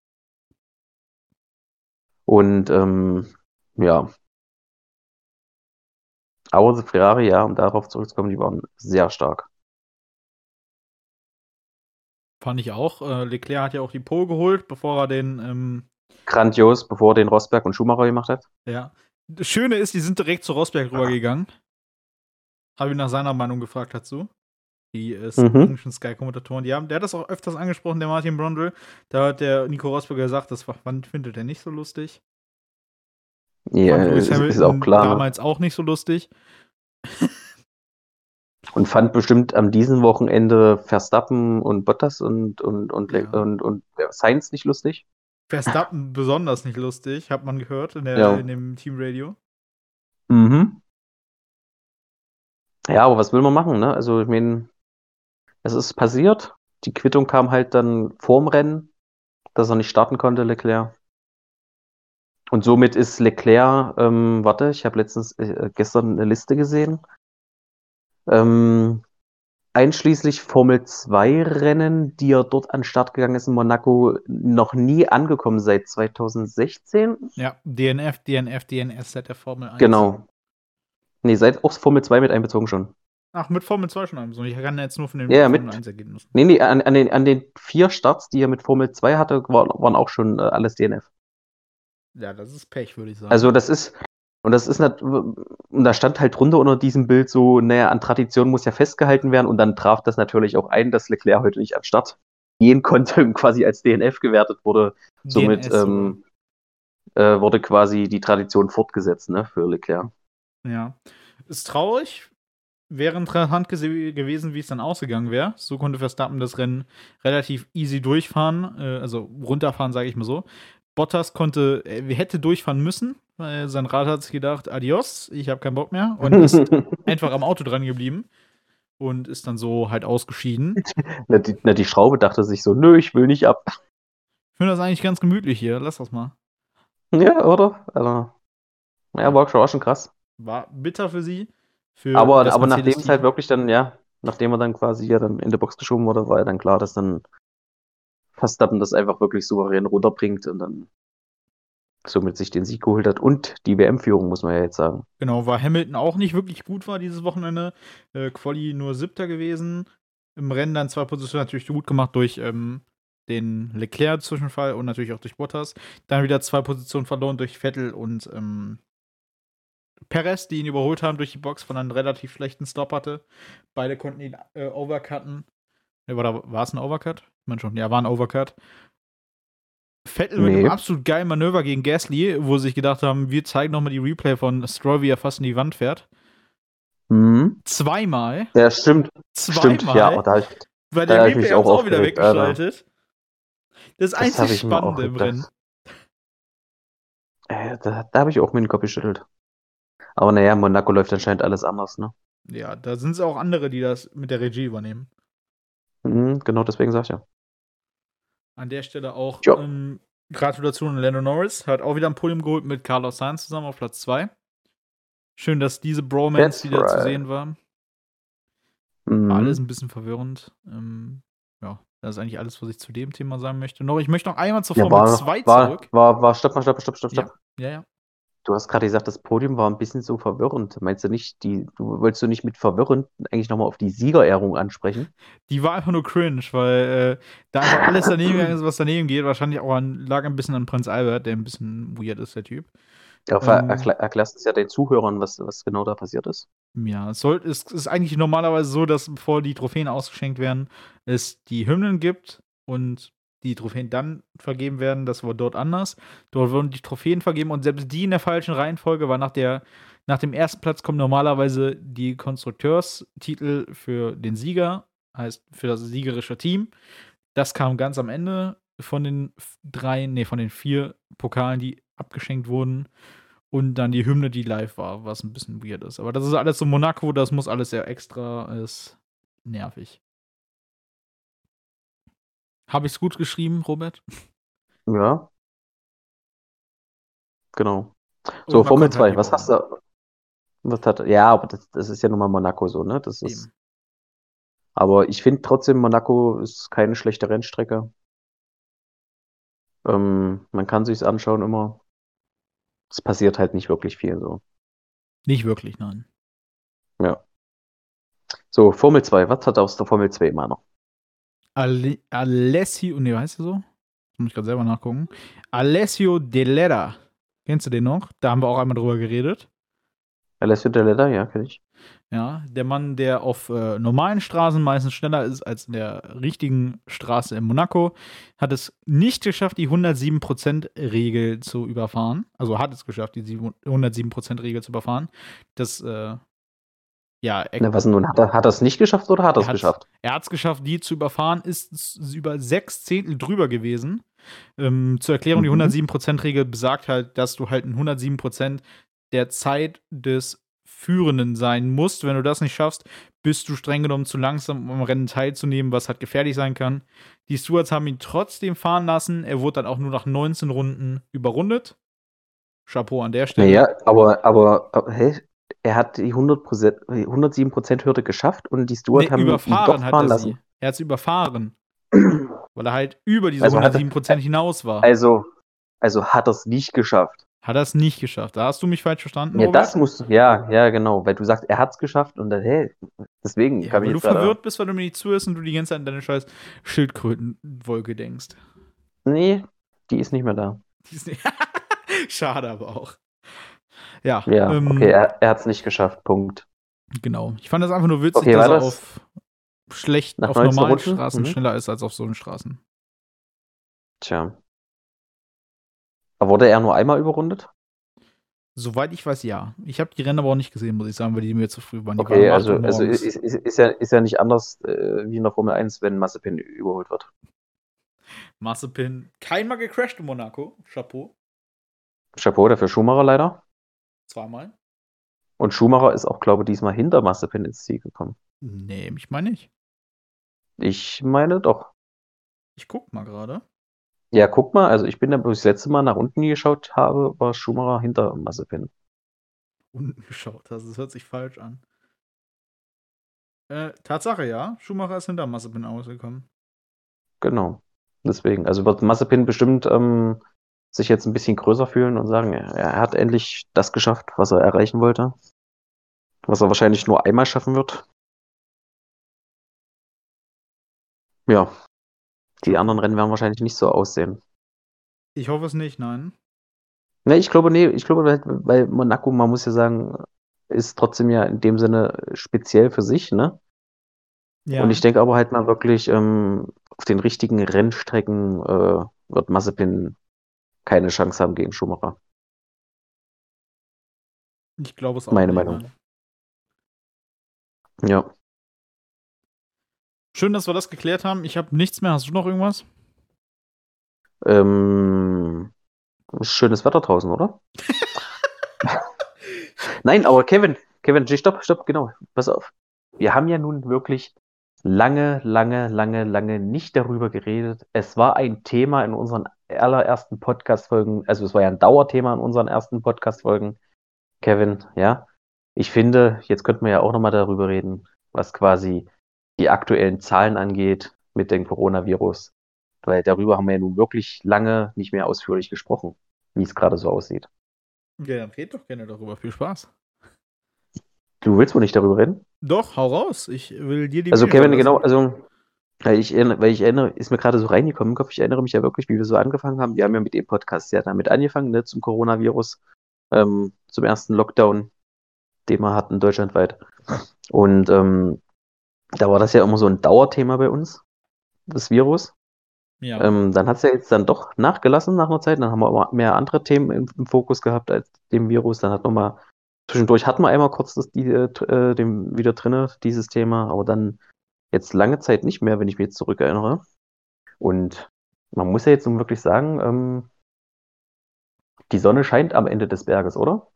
Und ähm, ja. Aber die Ferrari, ja, um darauf zurückzukommen, die waren sehr stark. Fand ich auch. Äh, Leclerc hat ja auch die Pole geholt, bevor er den. Ähm, Grandios, bevor er den Rosberg und Schumacher gemacht hat. ja. Das Schöne ist, die sind direkt zu Rosberg rübergegangen. Habe ihn nach seiner Meinung gefragt dazu. Die äh, Mhm. englischen Sky-Kommentatoren, die haben, der hat das auch öfters angesprochen, der Martin Brundle. Da hat der Nico Rosberg gesagt, das fand, findet er nicht so lustig. Ja, Fand Lewis ist, ist Hamilton auch klar. Ne? damals auch nicht so lustig. Und fand bestimmt am diesem Wochenende Verstappen und Bottas und, und, und, Ja. und, und, und Sainz nicht lustig. Verstappen besonders nicht lustig, hat man gehört in, der, Ja. in dem Teamradio. Mhm. Ja, aber was will man machen, ne? Also, ich meine, es ist passiert. Die Quittung kam halt dann vorm Rennen, dass er nicht starten konnte, Leclerc. Und somit ist Leclerc, ähm, warte, ich habe letztens äh, gestern eine Liste gesehen. Ähm, einschließlich Formel zwei Rennen, die er dort an den Start gegangen ist in Monaco, noch nie angekommen seit zweitausendsechzehn. Ja, D N F, D N F, D N S seit der Formel eins. Genau. Nee, seit auch Formel zwei mit einbezogen schon. Ach, mit Formel zwei schon einbezogen. Ich kann jetzt nur von den Ja, Formel mit- eins Ergebnissen. Nee, nee, an, an, den, an den vier Starts, die er mit Formel zwei hatte, war, waren auch schon äh, alles D N F. Ja, das ist Pech, würde ich sagen. Also das ist, und das ist nicht, und da stand halt drunter unter diesem Bild so, naja, an Tradition muss ja festgehalten werden und dann traf das natürlich auch ein, dass Leclerc heute nicht an Start gehen konnte und quasi als D N F gewertet wurde. Somit D N S sogar. ähm, äh, wurde quasi die Tradition fortgesetzt, ne, für Leclerc. Ja. Ist traurig. wäre interessant gese- gewesen, wie es dann ausgegangen wäre. So konnte Verstappen das Rennen relativ easy durchfahren, äh, also runterfahren, sage ich mal so. Bottas konnte, äh, hätte durchfahren müssen, weil sein Rad hat sich gedacht, adios, ich habe keinen Bock mehr und ist einfach am Auto dran geblieben und ist dann so halt ausgeschieden. Na, die, na, die Schraube dachte sich so, nö, ich will nicht ab. Ich finde das eigentlich ganz gemütlich hier, lass das mal. Ja, oder? Also, ja, Ja. war schon, war schon krass. War bitter für sie, für Aber, das aber nachdem es halt Mercedes-Team. wirklich dann, ja, nachdem er dann quasi ja dann in der Box geschoben wurde, war ja dann klar, dass dann Verstappen das einfach wirklich souverän runterbringt und dann somit sich den Sieg geholt hat und die W M-Führung, muss man ja jetzt sagen. Genau, weil Hamilton auch nicht wirklich gut war dieses Wochenende. Äh, Quali nur Siebter gewesen. Im Rennen dann zwei Positionen natürlich gut gemacht durch ähm, den Leclerc-Zwischenfall und natürlich auch durch Bottas. Dann wieder zwei Positionen verloren durch Vettel und ähm, Perez, die ihn überholt haben durch die Box, von einem relativ schlechten Stop hatte. Beide konnten ihn äh, overcutten. Oder war es ein Overcut? Ich meine schon, ja, war ein Overcut. Vettel mit Nee. einem absolut geilen Manöver gegen Gasly, wo sie sich gedacht haben, wir zeigen nochmal die Replay von Stroll, wie er fast in die Wand fährt. Mhm. Zweimal. Ja, stimmt. Zweimal. Stimmt, ja, oh, da hab ich, Weil da der hab ich Replay mich haben auch sie auch wieder aufgeregt, Alter. weggeschaltet. Das Das einzig habe ich mir auch Spannende im Rennen. gedacht. Äh, da da habe ich auch mit dem Kopf geschüttelt. Aber naja, Monaco läuft anscheinend alles anders, ne? Ja, da sind es auch andere, die das mit der Regie übernehmen. Mhm, genau deswegen sag ich ja. An der Stelle auch Ja. ähm, Gratulation an Lando Norris. Hat auch wieder ein Podium geholt mit Carlos Sainz zusammen auf Platz zwei. Schön, dass diese Bromance That's wieder zu right. sehen war. Mhm. War alles ein bisschen verwirrend. Ähm, ja, das ist eigentlich alles, was ich zu dem Thema sagen möchte. Noch, ich möchte noch einmal zur Ja, Formel war, zwei war, zurück. war, war, stopp mal, stopp, stopp, stopp, stopp. Ja, ja, ja. Du hast gerade gesagt, das Podium war ein bisschen so verwirrend. Meinst du nicht, die, du wolltest du nicht mit verwirrend eigentlich nochmal auf die Siegerehrung ansprechen? Die war einfach nur cringe, weil äh, da einfach alles daneben gegangen ist, was daneben geht. Wahrscheinlich auch an, lag ein bisschen an Prinz Albert, der ein bisschen weird ist, der Typ. Ja, ver- Ähm, erklär, erklärst es ja den Zuhörern, was, was genau da passiert ist. Ja, es, soll, es ist eigentlich normalerweise so, dass bevor die Trophäen ausgeschenkt werden, es die Hymnen gibt und die Trophäen dann vergeben werden. Das war dort anders. Dort wurden die Trophäen vergeben und selbst die in der falschen Reihenfolge, weil nach, der, nach dem ersten Platz kommen normalerweise die Konstrukteurstitel für den Sieger, heißt für das siegerische Team. Das kam ganz am Ende von den drei, nee, von den vier Pokalen, die abgeschenkt wurden. Und dann die Hymne, die live war, was ein bisschen weird ist. Aber das ist alles so Monaco, das muss alles sehr extra, ist nervig. Habe ich's gut geschrieben, Robert? Ja. Genau. Und So, man Formel konnte halt zwei, was lieber hast du? Was hat, ja, aber das, das ist ja nun mal Monaco so, ne? Das ist, eben. aber ich finde trotzdem, Monaco ist keine schlechte Rennstrecke. Ähm, man kann sich's anschauen immer. Es passiert halt nicht wirklich viel so. Nicht wirklich, nein. Ja. So, Formel zwei, was hat aus der Formel zwei immer noch? Ale Alessio, nee, heißt er so? Muss ich gerade selber nachgucken. Alessio Delera. Kennst du den noch? Da haben wir auch einmal drüber geredet. Alessio Deledda, ja, kenn ich. Ja, der Mann, der auf äh, normalen Straßen meistens schneller ist als in der richtigen Straße in Monaco, hat es nicht geschafft, die hundertsieben Prozent Regel zu überfahren. Also hat es geschafft, die hundertsieben Prozent Regel zu überfahren. Das, äh, ja, er, Na, was nun? Hat er, hat er es nicht geschafft oder hat er es er geschafft? Er hat es geschafft, die zu überfahren, ist s- über sechs Zehntel drüber gewesen. Ähm, zur Erklärung, die Mhm. hundertsieben Prozent Regel besagt halt, dass du halt in hundertsieben Prozent der Zeit des Führenden sein musst. Wenn du das nicht schaffst, bist du streng genommen zu langsam, um am Rennen teilzunehmen, was halt gefährlich sein kann. Die Stewards haben ihn trotzdem fahren lassen. Er wurde dann auch nur nach neunzehn Runden überrundet. Chapeau an der Stelle. Naja, aber, aber, aber hä? Er hat die hundert Prozent, hundertsieben Prozent Hürde geschafft und die Steward Nee, haben ihn überfahren doch hat fahren er lassen. sie. Er hat sie überfahren, weil er halt über diese Also hat er- hundertsieben Prozent hinaus war. Also, also hat er es nicht geschafft. Hat er es nicht geschafft. Da hast du mich falsch verstanden, Ja, Robert? das musst du, ja, ja, genau, weil du sagst, er hat es geschafft und dann, hey, deswegen Ja, kam ich weil du jetzt gerade. verwirrt bist, weil du mir nicht zuhörst und du die ganze Zeit an deine scheiß Schildkrötenwolke denkst. Nee, die ist nicht mehr da. Die ist nicht Schade aber auch. Ja, Ja, ähm, okay, er, er hat es nicht geschafft, Punkt. genau. Ich fand das einfach nur witzig, Okay, dass war er das auf schlecht, nach auf neunzehn normalen Runden? Straßen Mhm. schneller ist als auf so einen Straßen. Tja. Aber wurde er nur einmal überrundet? Soweit ich weiß, ja. Ich habe die Rennen aber auch nicht gesehen, muss ich sagen, weil die mir zu früh waren. Die waren Okay, um acht also, Uhr also morgens. ist, ist, ist, ja, ist ja nicht anders äh, wie in der Formel eins, wenn Mazepin überholt wird. Mazepin, keinmal gecrashed in Monaco. Chapeau. Chapeau dafür Schumacher leider. Zweimal. Und Schumacher ist auch, glaube ich, diesmal hinter Mazepin ins Ziel gekommen. Nee, ich meine nicht. Ich meine doch. Ich guck mal gerade. Ja, guck mal, also ich bin da, wo ich das letzte Mal nach unten geschaut habe, war Schumacher hinter Mazepin. Unten geschaut hast. Das hört sich falsch an. Äh, Tatsache, ja. Schumacher ist hinter Mazepin ausgekommen. Genau. Deswegen, also wird Mazepin bestimmt ähm, sich jetzt ein bisschen größer fühlen und sagen, er, er hat endlich das geschafft, was er erreichen wollte. Was er wahrscheinlich nur einmal schaffen wird. Ja, die anderen Chapeau. Rennen werden wahrscheinlich nicht so aussehen. Ich hoffe es nicht, nein. Ne, ich glaube, nee, ich glaube, weil, weil Monaco, man muss ja sagen, ist trotzdem ja in dem Sinne speziell für sich, ne? Und ich Ja. denke aber halt mal wirklich, ähm, auf den richtigen Rennstrecken äh, wird Mazepin keine Chance haben gegen Schumacher. Ich glaube es auch Meine nicht, Meinung. nein. Ja. Schön, dass wir das geklärt haben. Ich habe nichts mehr. Hast du noch irgendwas? Ähm, schönes Wetter draußen, oder? Nein, aber Kevin, Kevin, stopp, stopp, genau. Pass auf. Wir haben ja nun wirklich lange, lange, lange, lange nicht darüber geredet. Es war ein Thema in unseren allerersten Podcast-Folgen, also es war ja ein Dauerthema in unseren ersten Podcast-Folgen, Kevin, ja. Ich finde, jetzt könnten wir ja auch nochmal darüber reden, was quasi die aktuellen Zahlen angeht mit dem Coronavirus. Weil darüber haben wir ja nun wirklich lange nicht mehr ausführlich gesprochen, wie es gerade so aussieht. Ja, dann red doch gerne darüber. Viel Spaß. Du willst wohl nicht darüber reden? Doch, hau raus. Ich will dir die Also Bühne Kevin, genau, überlassen. also weil ich, erinnere- weil ich erinnere, ist mir gerade so reingekommen im Kopf, ich erinnere mich ja wirklich, wie wir so angefangen haben. Wir haben ja mit dem Podcast ja damit angefangen, ne, zum Coronavirus, ähm, zum ersten Lockdown, den wir hatten deutschlandweit. Und ähm, da war das ja immer so ein Dauerthema bei uns, das Virus. Ja. Ähm, dann hat es ja jetzt dann doch nachgelassen nach einer Zeit. Dann haben wir aber mehr andere Themen im, im Fokus gehabt als dem Virus. Dann hat man mal, zwischendurch hatten wir einmal kurz das, die, äh, dem wieder drinne, dieses Thema, aber dann jetzt lange Zeit nicht mehr, wenn ich mich jetzt zurückerinnere. Und man muss ja jetzt nun wirklich sagen, ähm, die Sonne scheint am Ende des Berges, oder?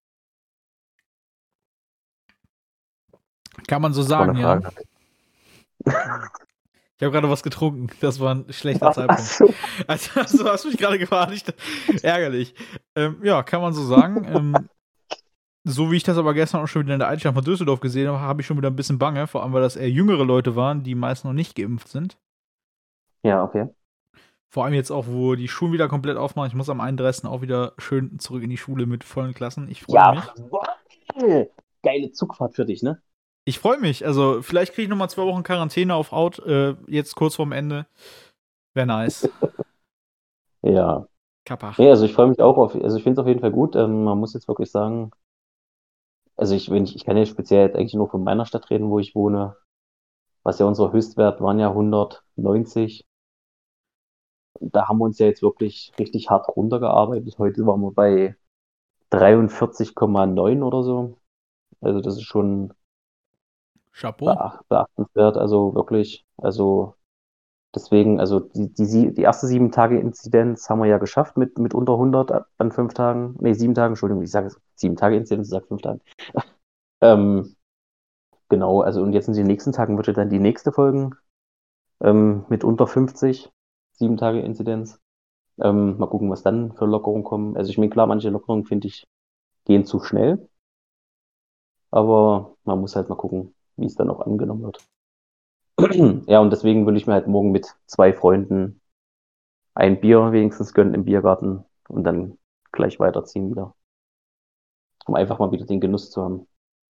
Kann man so Das war eine sagen, ja. Frage. Ich habe gerade was getrunken. Das war ein schlechter Ach, ach Zeitpunkt. so. Also, also hast mich gerade gewarnt. Ärgerlich. Ähm, ja, kann man so sagen. Ähm, so wie ich das aber gestern auch schon wieder in der Altstadt von Düsseldorf gesehen habe, habe ich schon wieder ein bisschen Bange. Vor allem, weil das eher jüngere Leute waren, die meist noch nicht geimpft sind. Ja, okay. Vor allem jetzt auch, wo die Schulen wieder komplett aufmachen. Ich muss am einunddreißigsten auch wieder schön zurück in die Schule mit vollen Klassen. Ich freue mich. Ja, geile Zugfahrt für dich, ne? Ich freue mich. Also, vielleicht kriege ich nochmal zwei Wochen Quarantäne auf Out, äh, jetzt kurz vorm Ende. Wäre nice. Ja. Kappa. Nee, also ich freue mich auch auf, also ich finde es auf jeden Fall gut. Ähm, man muss jetzt wirklich sagen, also ich, wenn ich, ich kann ja speziell jetzt eigentlich nur von meiner Stadt reden, wo ich wohne. Was ja unser Höchstwert waren ja hundertneunzig. Da haben wir uns ja jetzt wirklich richtig hart runtergearbeitet. Heute waren wir bei dreiundvierzig Komma neun oder so. Also das ist schon Chapeau. beacht, beachtenswert. Also wirklich, also deswegen, also die, die, sie- die erste sieben Tage Inzidenz haben wir ja geschafft mit, mit unter hundert an fünf Tagen. Nee, sieben Tagen, Entschuldigung, ich sage es, sieben Tage Inzidenz, ich sage fünf Tagen. Ähm, genau, also und jetzt in den nächsten Tagen wird ja dann die nächste folgen ähm, mit unter fünfzig, sieben Tage Inzidenz. Ähm, mal gucken, was dann für Lockerungen kommen. Also ich meine, klar, manche Lockerungen, finde ich, gehen zu schnell, aber man muss halt mal gucken, wie es dann auch angenommen wird. Ja, und deswegen will ich mir halt morgen mit zwei Freunden ein Bier wenigstens gönnen im Biergarten und dann gleich weiterziehen wieder. Um einfach mal wieder den Genuss zu haben.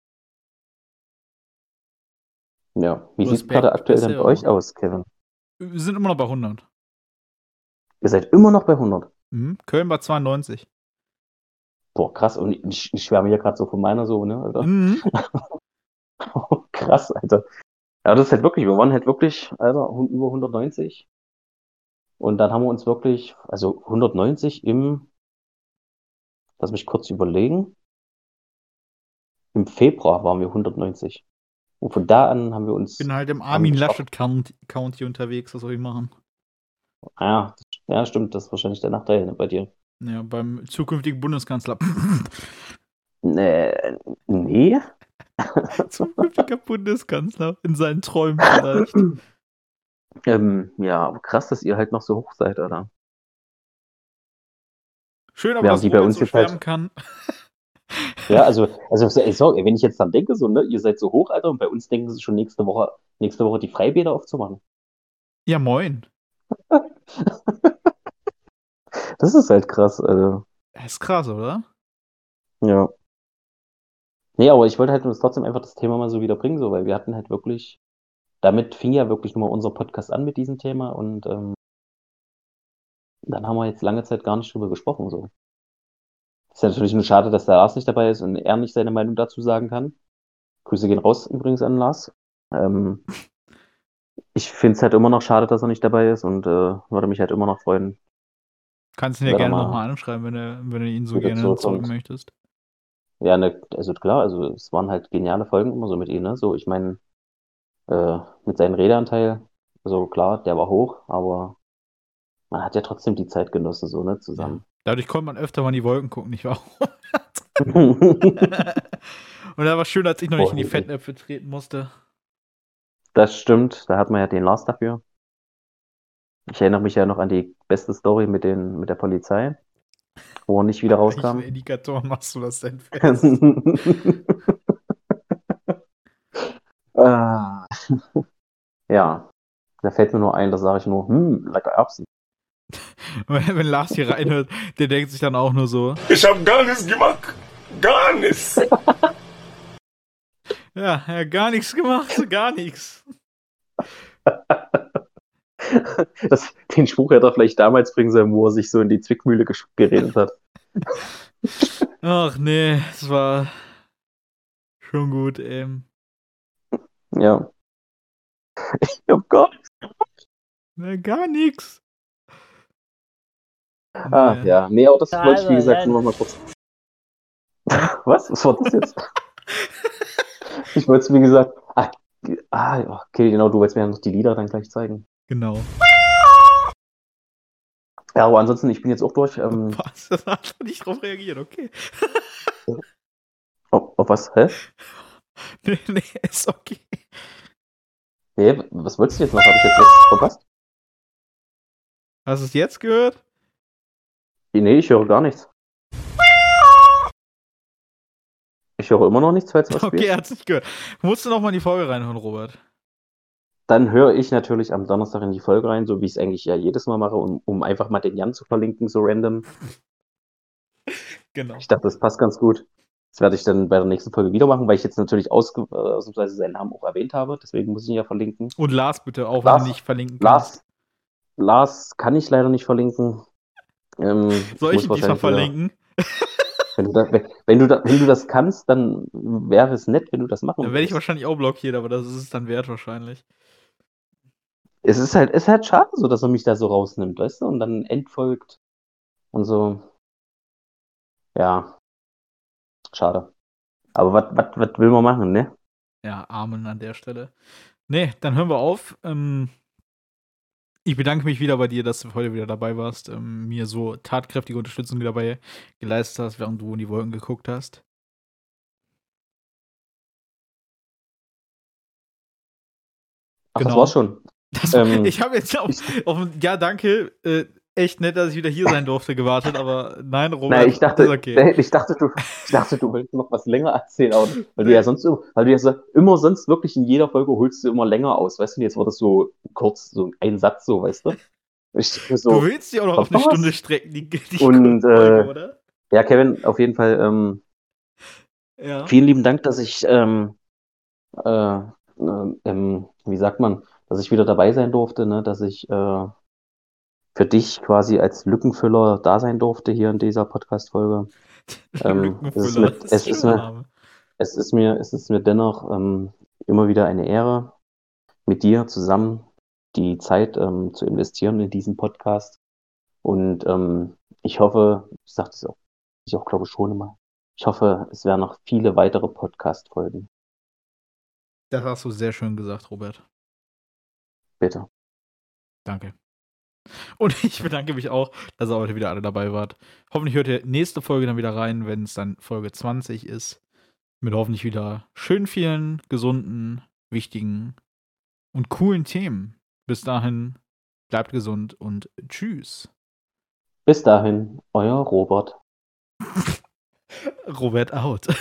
Ja, wie sieht es gerade Respekt. aktuell Ist denn bei ja euch auch. aus, Kevin? Wir sind immer noch bei hundert. Ihr seid immer noch bei hundert. Mhm. Köln bei zweiundneunzig. Boah, krass. Und ich, ich schwärme hier gerade so von meiner so, ne, Alter. Mhm. Krass, Alter. Ja, das ist halt wirklich, wir waren halt wirklich, Alter, hun- über hundertneunzig. Und dann haben wir uns wirklich, also hundertneunzig im lass mich kurz überlegen. Im Februar waren wir hundertneunzig. Und von da an haben wir uns. Ich bin halt im haben Armin wir Laschet County, County unterwegs, was soll ich machen? Ah, ja, stimmt, das ist wahrscheinlich der Nachteil ne, bei dir. Ja, beim zukünftigen Bundeskanzler. Nee, nee. Zukünftiger Bundeskanzler in seinen Träumen vielleicht. ähm, ja, aber krass, dass ihr halt noch so hoch seid, oder? Schön, aber Während dass die bei Robert uns so jetzt schwärmen halt- kann. Ja, also, also ey, sorry, wenn ich jetzt dann denke, so, ne, ihr seid so hoch, Alter, und bei uns denken sie schon nächste Woche, nächste Woche die Freibäder aufzumachen. Ja, moin. Das ist halt krass, also, Das ist krass, oder? ja. Nee, aber ich wollte halt uns trotzdem einfach das Thema mal so wieder bringen, so, weil wir hatten halt wirklich, damit fing ja wirklich nur mal unser Podcast an mit diesem Thema und ähm, dann haben wir jetzt lange Zeit gar nicht drüber gesprochen, so. Ist ja natürlich nur schade, dass der Lars nicht dabei ist und er nicht seine Meinung dazu sagen kann. Grüße gehen raus übrigens an Lars. Ähm, ich finde es halt immer noch schade, dass er nicht dabei ist und äh, würde mich halt immer noch freuen, Kannst ihn ja wenn er gerne mal nochmal anschreiben, wenn, er, wenn du ihn so wieder gerne zurückkommt. zurück möchtest. Ja, ne, also klar, also es waren halt geniale Folgen immer so mit ihm, ne? So, ich meine, äh, mit seinem Redeanteil, also klar, der war hoch, aber man hat ja trotzdem die Zeit genossen, so, ne, Ja. zusammen. Dadurch konnte man öfter mal in die Wolken gucken, nicht wahr? Und da war schön, als ich noch nicht in die Oh, Fettnäpfe treten musste. das stimmt, da hat man ja den Lars dafür. Ich erinnere mich ja noch an die beste Story mit, den, mit der Polizei, wo er nicht wieder Welchen rauskam. Indikatoren machst du das denn fest? Ah. Ja, da fällt mir nur ein, da sage ich nur, hm, lecker Erbsen. wenn, wenn Lars hier reinhört, der denkt sich dann auch nur so, Ich hab gar nichts gemacht. Gar nichts. ja, ja, gar nichts gemacht, gar nichts. Das, den Spruch hätte er vielleicht damals bringen sollen, wo er sich so in die Zwickmühle gesch- geredet hat. Ach nee, es war schon gut, ähm. Ja. Ich hab gar nichts. Na, gar nichts. Ah, Nee. ja. Nee, aber das wollte ich, wie Also, gesagt, dann- nur noch mal kurz. Was? Was war das jetzt? Ich wollte es, wie gesagt. Ah, ah, okay, genau, du wolltest mir ja noch die Lieder dann gleich zeigen. Genau. Ja, aber ansonsten, ich bin jetzt auch durch. Ähm, Was? Das hat er nicht drauf reagiert, okay. auf, auf was? Hä? Nee, nee, ist okay. Nee, was wolltest du jetzt noch? Habe ich jetzt was verpasst? Hast du es jetzt gehört? Nee, ich höre gar nichts. Ich höre immer noch nichts, falls was Okay, spielt. er hat es nicht gehört. Musst du noch mal in die Folge reinhören, Robert? Dann höre ich natürlich am Donnerstag in die Folge rein, so wie ich es eigentlich ja jedes Mal mache, um, um einfach mal den Jan zu verlinken, so random. Genau. Ich dachte, das passt ganz gut. Das werde ich dann bei der nächsten Folge wieder machen, weil ich jetzt natürlich ausge äh, ausnahmsweise seinen Namen auch erwähnt habe. Deswegen muss ich ihn ja verlinken. Und Lars bitte, auch Lars- wenn du nicht verlinken kannst. Lars, Lars kann ich leider nicht verlinken. Ähm, Soll ich ihn muss diesmal wahrscheinlich wieder- verlinken? Wenn du, da, wenn, wenn, du da, wenn du das kannst, dann wäre es nett, wenn du das machen Dann werde ich würdest. wahrscheinlich auch blockiert, aber das ist es dann wert wahrscheinlich. Es ist halt, es ist halt schade, so dass er mich da so rausnimmt, weißt du, und dann entfolgt und so. Ja, schade. Aber was was will man machen, ne? Ja, Amen an der Stelle. Nee, dann hören wir auf. Ähm, ich bedanke mich wieder bei dir, dass du heute wieder dabei warst, ähm, mir so tatkräftige Unterstützung dabei geleistet hast, während du in die Wolken geguckt hast. Ach, Genau. das war's schon. Das, Ähm, ich habe jetzt auf, auf ein Ja, danke. Äh, echt nett, dass ich wieder hier sein durfte, gewartet, aber nein, Robert, Nein, ich dachte, ist okay. ich dachte, du, ich dachte, du willst noch was länger erzählen, aber weil du ja sonst, immer- weil du ja so, immer sonst wirklich in jeder Folge holst du immer länger aus, weißt du? Und jetzt war das so kurz, so ein Satz, so, weißt du? Ich dachte Du so, willst die auch noch was auf eine war's? Stunde strecken, die, die Und, Folge, äh, oder? ja, Kevin, auf jeden Fall, ähm, Ja. vielen lieben Dank, dass ich, ähm, äh, äh, ähm, wie sagt man, dass ich wieder dabei sein durfte, ne? Dass ich äh, für dich quasi als Lückenfüller da sein durfte hier in dieser Podcast-Folge. Ähm, es ist Lückenfüller, mit- das es ein ist schöner mir- Name. Es ist mir, es ist mir dennoch ähm, immer wieder eine Ehre, mit dir zusammen die Zeit ähm, zu investieren in diesen Podcast. Und ähm, ich hoffe, ich sage das auch Ich auch, glaube schon immer. Ich hoffe, es werden noch viele weitere Podcast-Folgen. Das hast du sehr schön gesagt, Robert. Bitte. Danke. Und ich bedanke mich auch, dass ihr heute wieder alle dabei wart. Hoffentlich hört ihr nächste Folge dann wieder rein, wenn es dann Folge zwanzig ist. Mit hoffentlich wieder schön vielen, gesunden, wichtigen und coolen Themen. Bis dahin, bleibt gesund und tschüss. Bis dahin, euer Robert. Robert out.